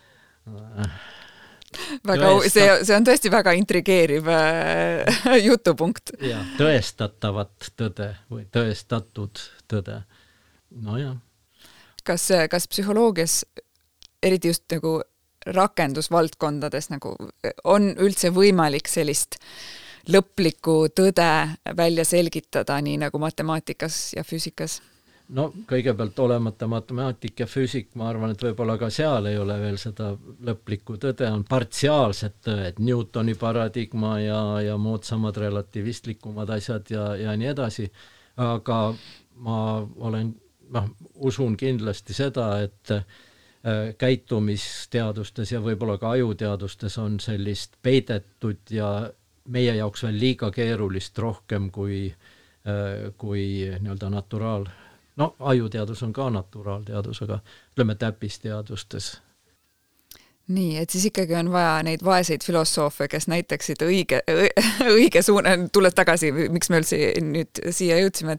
See on tõesti väga intrigeeriv jutupunkt. Ja, tõestatavat tõde või tõestatud tõde. No jah. Kas psühholoogias, eriti just nagu rakendusvaldkondades, nagu on üldse võimalik sellist lõplikku tõde välja selgitada, nii nagu matemaatikas ja füüsikas? No kõigepealt olemata matemaatik ja füüsik, ma arvan, et võib-olla ka seal ei ole veel seda lõplikku tõde, on partsiaalsed tõed, Newtoni paradigma ja moodsamad relativistlikumad asjad ja nii edasi, aga ma usun kindlasti seda, et käitumisteadustes ja võib-olla ka ajuteadustes on sellist peidetud ja meie jaoks veel liiga keerulist rohkem kui nii-öelda naturaal. No ajuteadus on ka naturaalteadus, aga ütleme täppisteadustes. Nii, et siis ikkagi on vaja neid vaeseid filosoofe, kes näitaksid õige suuna, tulles tagasi, miks me üldse nüüd siia jõudsime,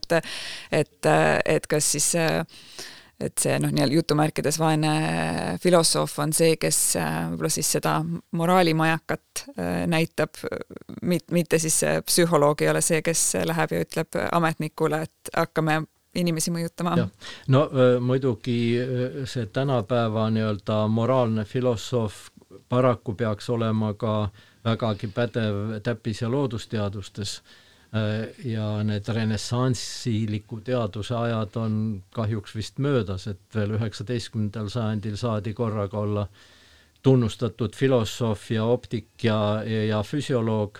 et kas siis, et see jutumärkides vaene filosoof on see, kes võib-olla siis seda moraalimajakat näitab, mitte siis psühholoog ei ole see, kes läheb ja ütleb ametnikule, et hakkame inimesi mõjutama. No muidugi see tänapäeva nii-öelda moraalne filosoof paraku peaks olema ka vägagi pädev täppis- ja loodusteadustes ja need renessanssiliku teaduse ajad on kahjuks vist möödas, et veel 19. sajandil saadi korraga olla tunnustatud filosoof ja optik ja füsioloog.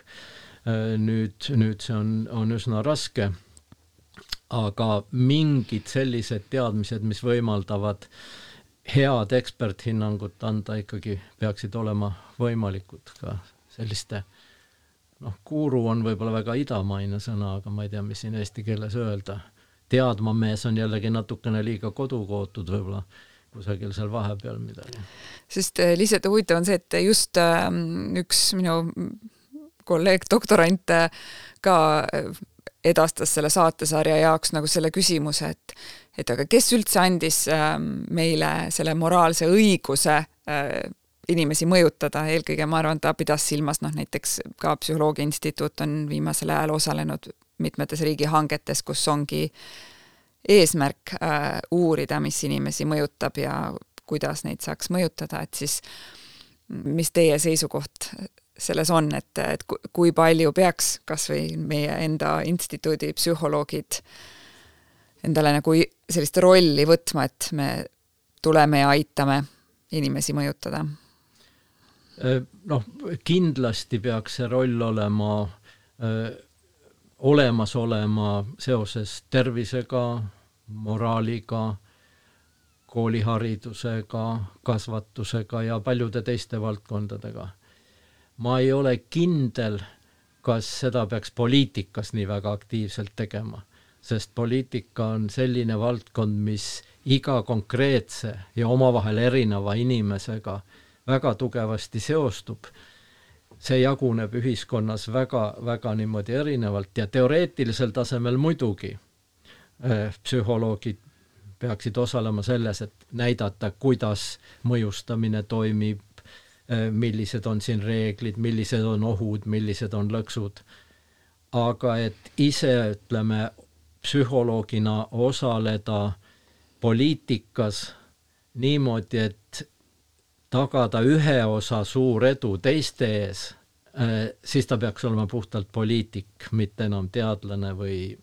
Nüüd see on üsna raske. Aga mingid sellised teadmised, mis võimaldavad head eksperthinnangut anda, ikkagi peaksid olema võimalikud ka selliste guru on võib-olla väga idamaine sõna, aga ma ei tea, mis siin eesti keeles öelda. Teadma mees on jällegi natukene liiga kodukootud võib-olla kusagil seal vahepeal midagi. Sest lihtsalt huvitav on see, et just üks minu kolleeg, doktorant ka edastas selle saatesarja jaoks nagu selle küsimuse, et aga kes üldse andis meile selle moraalse õiguse inimesi mõjutada, eelkõige ma arvan, ta pidas silmas, näiteks ka Psühholoogia Instituut on viimasel ajal osalenud mitmetes riigihangetes, kus ongi eesmärk uurida, mis inimesi mõjutab ja kuidas neid saaks mõjutada, et siis mis teie seisukoht selles on, et kui palju peaks kas või meie enda instituudi psühholoogid endale nagu sellist rolli võtma, et me tuleme ja aitame inimesi mõjutada? Kindlasti peaks see roll olemas olema seoses tervisega, moraaliga, kooliharidusega, kasvatusega ja paljude teiste valdkondadega. Ma ei ole kindel, kas seda peaks poliitikas nii väga aktiivselt tegema, sest poliitika on selline valdkond, mis iga konkreetse ja omavahel erineva inimesega väga tugevasti seostub. See jaguneb ühiskonnas väga niimoodi erinevalt ja teoreetilisel tasemel muidugi psühholoogid peaksid osalema selles, et näidata, kuidas mõjustamine toimib, millised on siin reeglid, millised on ohud, millised on lõksud. Aga et ise, ütleme, psühholoogina osaleda poliitikas niimoodi, et tagada ühe osa suur edu teiste ees, siis ta peaks olema puhtalt poliitik, mitte enam teadlane või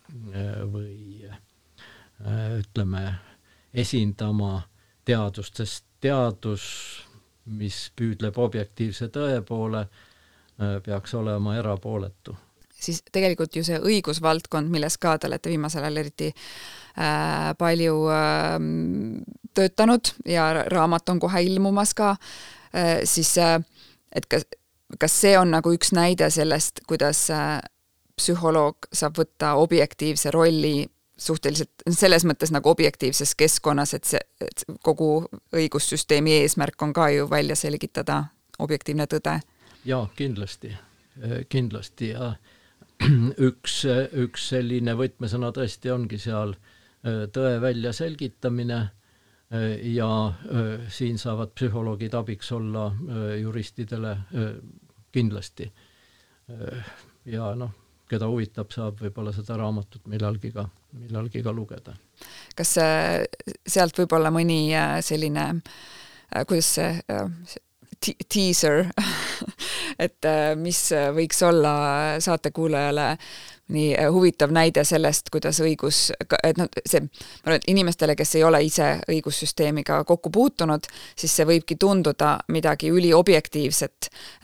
ütleme, esindama teadust, sest teadus, mis püüdleb objektiivse tõe poole, peaks olema erapooletu. Siis tegelikult ju see õigusvaldkond, milles ka te olete viimasel ajal eriti palju töötanud ja raamat on kohe ilmumas ka, siis et kas see on nagu üks näide sellest, kuidas psühholoog saab võtta objektiivse rolli suhteliselt selles mõttes nagu objektiivses keskkonnas, et kogu õigussüsteemi eesmärk on ka ju välja selgitada objektiivne tõde? Jaa, kindlasti ja üks selline võtmesõna tõesti ongi seal tõe välja selgitamine ja siin saavad psühholoogid abiks olla juristidele kindlasti. Ja keda huvitab, saab võib-olla seda raamatut millalgi ka lugeda. Kas sealt võib-olla mõni selline, kuidas see teaser, et mis võiks olla saatekuulajale nii huvitav näide sellest, kuidas õigus, et inimestele, kes ei ole ise õigussüsteemiga kokku puutunud, siis see võibki tunduda midagi üliobjektiivset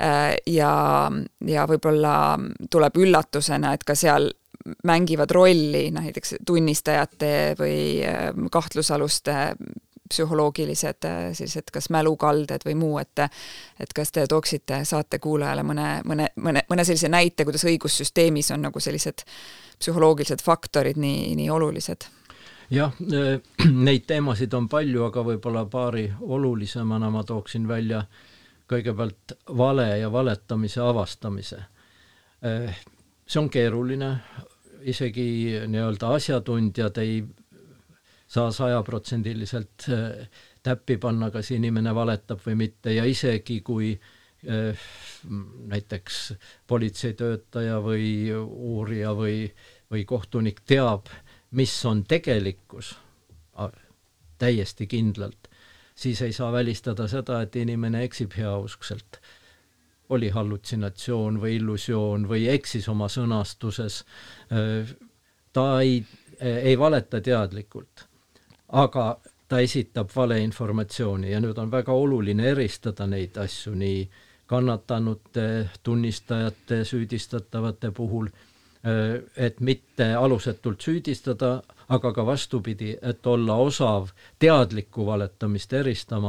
ja võib-olla tuleb üllatusena, et ka seal mängivad rolli näiteks tunnistajate või kahtlusaluste psühholoogilised sellised kas mälukalded või muu, et kas te tooksite saatekuulajale mõne sellise näite, kuidas õigussüsteemis on nagu sellised psühholoogilised faktorid nii olulised? Jah, neid teemasid on palju, aga võib-olla paari olulisemana ma tooksin välja kõigepealt vale ja valetamise avastamise. See on keeruline, isegi nii-öelda asjatundjad ei saa 100% täppi panna, kas inimene valetab või mitte ja isegi kui näiteks politseitöötaja või uurija või kohtunik teab, mis on tegelikkus täiesti kindlalt, siis ei saa välistada seda, et inimene eksib heauskselt. Oli hallutsinatsioon või illusioon või eksis oma sõnastuses. Ta ei valeta teadlikult, aga ta esitab valeinformatsiooni ja nüüd on väga oluline eristada neid asju nii kannatanute, tunnistajate, süüdistatavate puhul, et mitte alusetult süüdistada, aga ka vastupidi, et olla osav teadlikku valetamist eristama,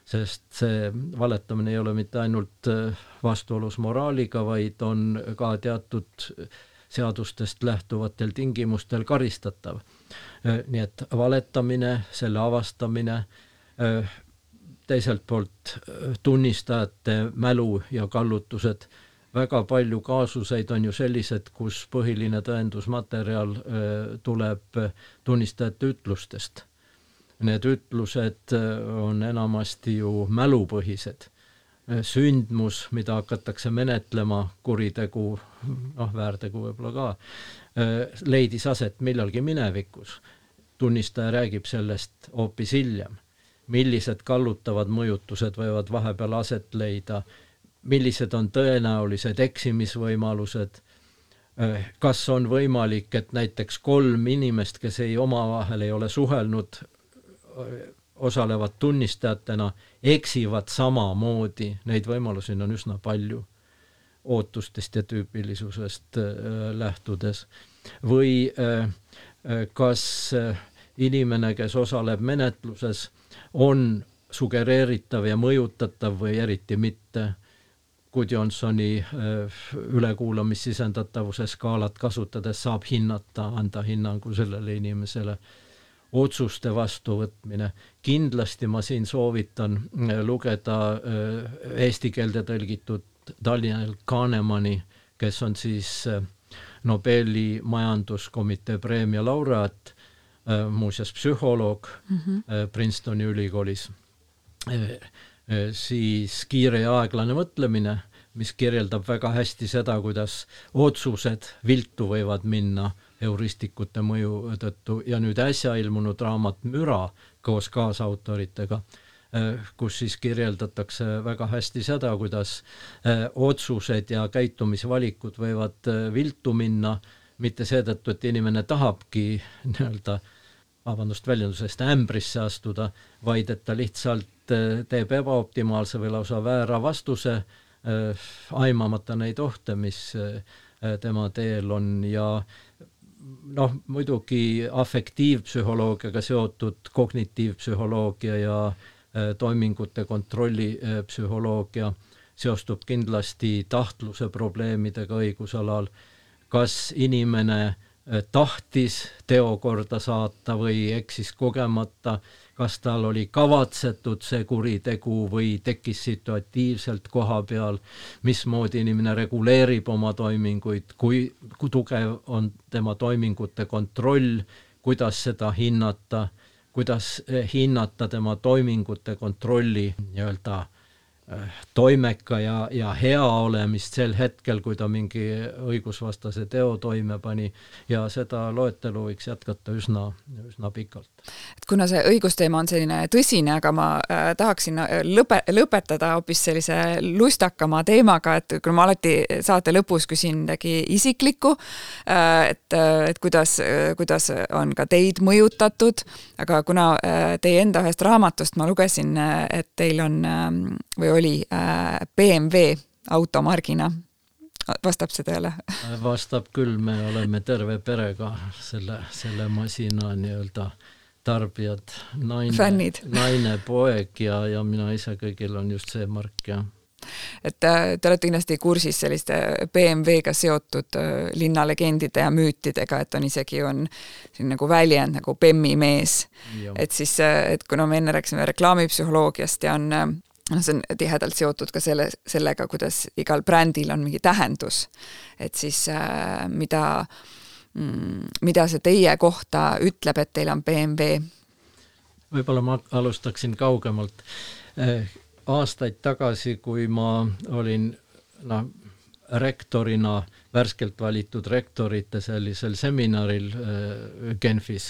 sest see valetamine ei ole mitte ainult vastuolus moraaliga, vaid on ka teatud seadustest lähtuvatel tingimustel karistatav. Nii et valetamine, selle avastamine, teiselt poolt tunnistajate mälu ja kallutused, väga palju kaasuseid on ju sellised, kus põhiline tõendusmaterjal tuleb tunnistajate ütlustest. Need ütlused on enamasti ju mälupõhised. Sündmus, mida hakatakse menetlema, kuritegu, väärtegu võib-olla ka, leidis aset millalgi minevikus. Tunnistaja räägib sellest hoopis hiljem. Millised kallutavad mõjutused võivad vahepeal aset leida, millised on tõenäolised eksimisvõimalused, kas on võimalik, et näiteks 3 inimest, kes omavahel ei ole suhelnud, osalevad tunnistajatena, eksivad samamoodi, neid võimalusi on üsna palju ootustest ja tüüpilisusest lähtudes. Või kas inimene, kes osaleb menetluses, on sugereeritav ja mõjutatav või eriti mitte. Gudjonsoni ülekuulamissisendatavuse skaalat kasutades saab anda hinnangu sellele inimesele. Otsuste vastuvõtmine. Kindlasti ma siin soovitan lugeda eesti keelde tõlgitud Daniel Kahnemani, kes on siis Nobeli majanduskomitee preemia laureaat, muuseas psühholoog Princetoni ülikoolis. Siis Kiire ja aeglane mõtlemine, mis kirjeldab väga hästi seda, kuidas otsused viltu võivad minna heuristikute mõju tõttu, ja nüüd äsja ilmunud raamat Müra koos kaasautoritega, kus siis kirjeldatakse väga hästi seda, kuidas otsused ja käitumisvalikud võivad viltu minna, mitte seetõttu, et inimene tahabki väljendusest ämbrisse astuda, vaid et ta lihtsalt teeb ebaoptimaalse või lausa väära vastuse, aimamata neid ohte, mis tema teel on, ja muidugi afektiivpsühholoogiaga seotud kognitiivpsühholoogia ja toimingute kontrolli psühholoogia seostub kindlasti tahtluse probleemidega õigusalal. Kas inimene tahtis teo korda saata või eksis kogemata, kas tal oli kavatsetud see kuritegu või tekkis situatiivselt koha peal, mismoodi inimene reguleerib oma toiminguid, kui tugev on tema toimingute kontroll, kuidas seda hinnata, kuidas hinnata tema toimingute kontrolli toimeka ja hea olemist sel hetkel, kui ta mingi õigusvastase teo toime pani, ja seda loetelu võiks jätkata üsna pikalt. Et kuna see õigusteema on selline tõsine, aga ma tahaksin lõpetada hoopis sellise lustakama teemaga, et kui ma alati saate lõpus küsin midagi isiklikku, et kuidas on ka teid mõjutatud, aga kuna teie enda ühest raamatust ma lugesin, et teil on või oli BMW automargina. Vastab see tõele? Vastab küll, me oleme terve perega selle masina tarbijad, naine, poeg ja mina ise, kõigil on just see mark, jah. Et te olete kindlasti kursis selliste BMW-ga seotud linnalegendide ja müütidega, et on isegi siin nagu väljend nagu Bemmi mees. Et siis, et kuna me enne rääkisime reklaamipsühholoogiast ja see on tihedalt seotud ka sellega, kuidas igal brändil on mingi tähendus. Et siis mida see teie kohta ütleb, et teil on BMW? Võib-olla ma alustaksin kaugemalt. Aastaid tagasi, kui ma olin rektorina, värskelt valitud rektorite sellisel seminaril Genfis,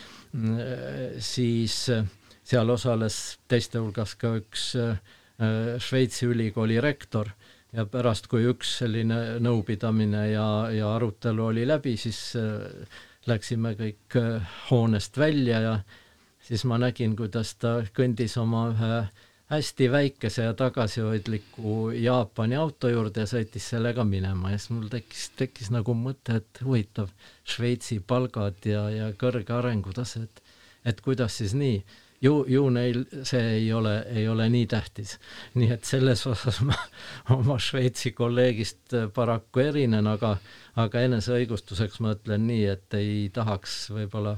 siis seal osales teiste hulgas ka üks Šveitsi ülikooli rektor, ja pärast, kui üks selline nõupidamine ja arutelu oli läbi, siis läksime kõik hoonest välja ja siis ma nägin, kuidas ta kõndis oma ühe hästi väikese ja tagasihoidliku Jaapani auto juurde ja sõitis sellega minema, ja siis mul tekkis nagu mõte, et huvitav Šveitsi palgad ja kõrge arengutase, et kuidas siis nii. ju neil see ei ole nii tähtis. Nii et selles osas ma oma Šveitsi kolleegist paraku erinen, aga eneseõigustuseks ma ütlen nii, et ei tahaks võib-olla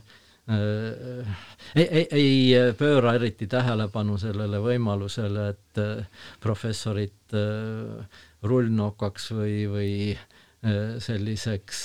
ei pööra eriti tähelepanu sellele võimalusele, et professorit rullnokaks või selliseks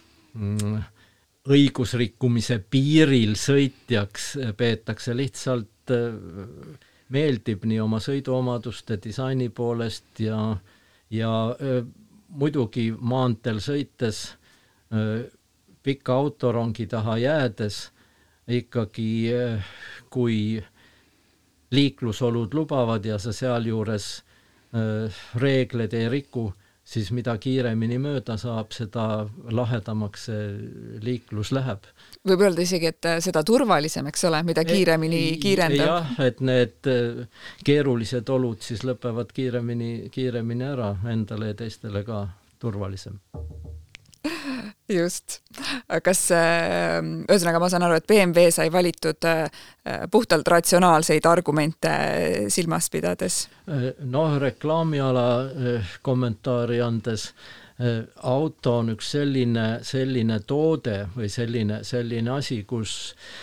õigusrikkumise piiril sõitjaks peetakse, lihtsalt meeldib nii oma sõiduomaduste disaini poolest ja muidugi maanteel sõites pika autorongi taha jäädes ikkagi, kui liiklusolud lubavad ja sa sealjuures reegleid ei riku, siis mida kiiremini mööda saab, seda lahedamaks see liiklus läheb. Võib öelda isegi, et seda turvalisem, eks ole, mida kiiremini kiirendab. Jah, et need keerulised olud siis lõpevad kiiremini ära, endale ja teistele ka turvalisem. Just. Kas, ühesõnaga ma saan aru, et BMW sai valitud puhtalt ratsionaalseid argumente silmas pidades? Reklaamiala kommentaari andes auto on üks selline toode või selline asi, kus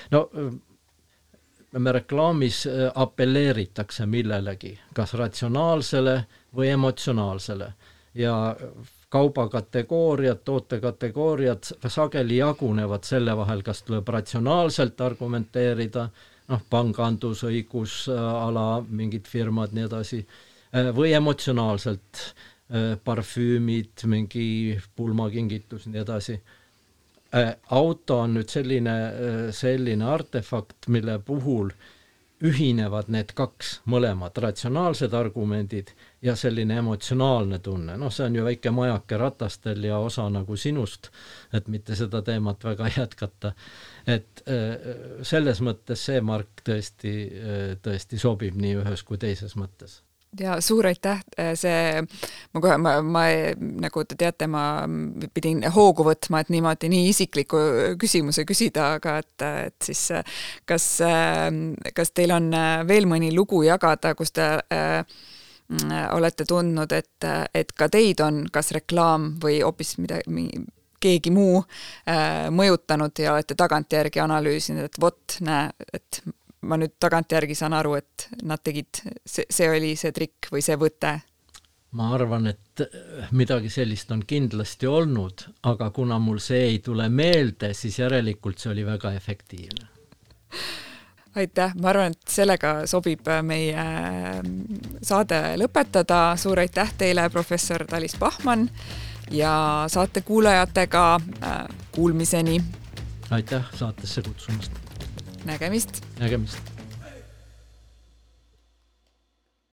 me reklaamis apelleeritakse millelegi, kas ratsionaalsele või emotsionaalsele ja kaubakategooriad, tootekategooriad sageli jagunevad selle vahel, kas tuleb ratsionaalselt argumenteerida, pangandus, õigusala, mingid firmad, nii edasi, või emotsionaalselt, parfüümid, mingi pulmakingitus, nii edasi. Auto on nüüd selline artefakt, mille puhul ühinevad need kaks mõlemad, ratsionaalsed argumendid ja selline emotsionaalne tunne. See on ju väike majake ratastel ja osa nagu sinust, et mitte seda teemat väga jätkata. Et selles mõttes see mark tõesti sobib nii ühes kui teises mõttes. Ja suur aitäh, ma nagu te teate, ma pidin hoogu võtma, et niimoodi nii isikliku küsimuse küsida, aga et siis kas teil on veel mõni lugu jagada, kus te olete tundnud, et ka teid on kas reklaam või hoopis keegi muu mõjutanud ja olete tagantjärgi analüüsinud, et vot, et ma nüüd tagantjärgi saan aru, et nad tegid, see oli see trikk või see võte? Ma arvan, et midagi sellist on kindlasti olnud, aga kuna mul see ei tule meelde, siis järelikult see oli väga efektiivne. Aitäh, ma arvan, et sellega sobib meie saade lõpetada. Suur aitäh teile, professor Talis Bachmann ja saate kuulajatega kuulmiseni. Aitäh saatesse kutsumast. Nägemist. Nägemist.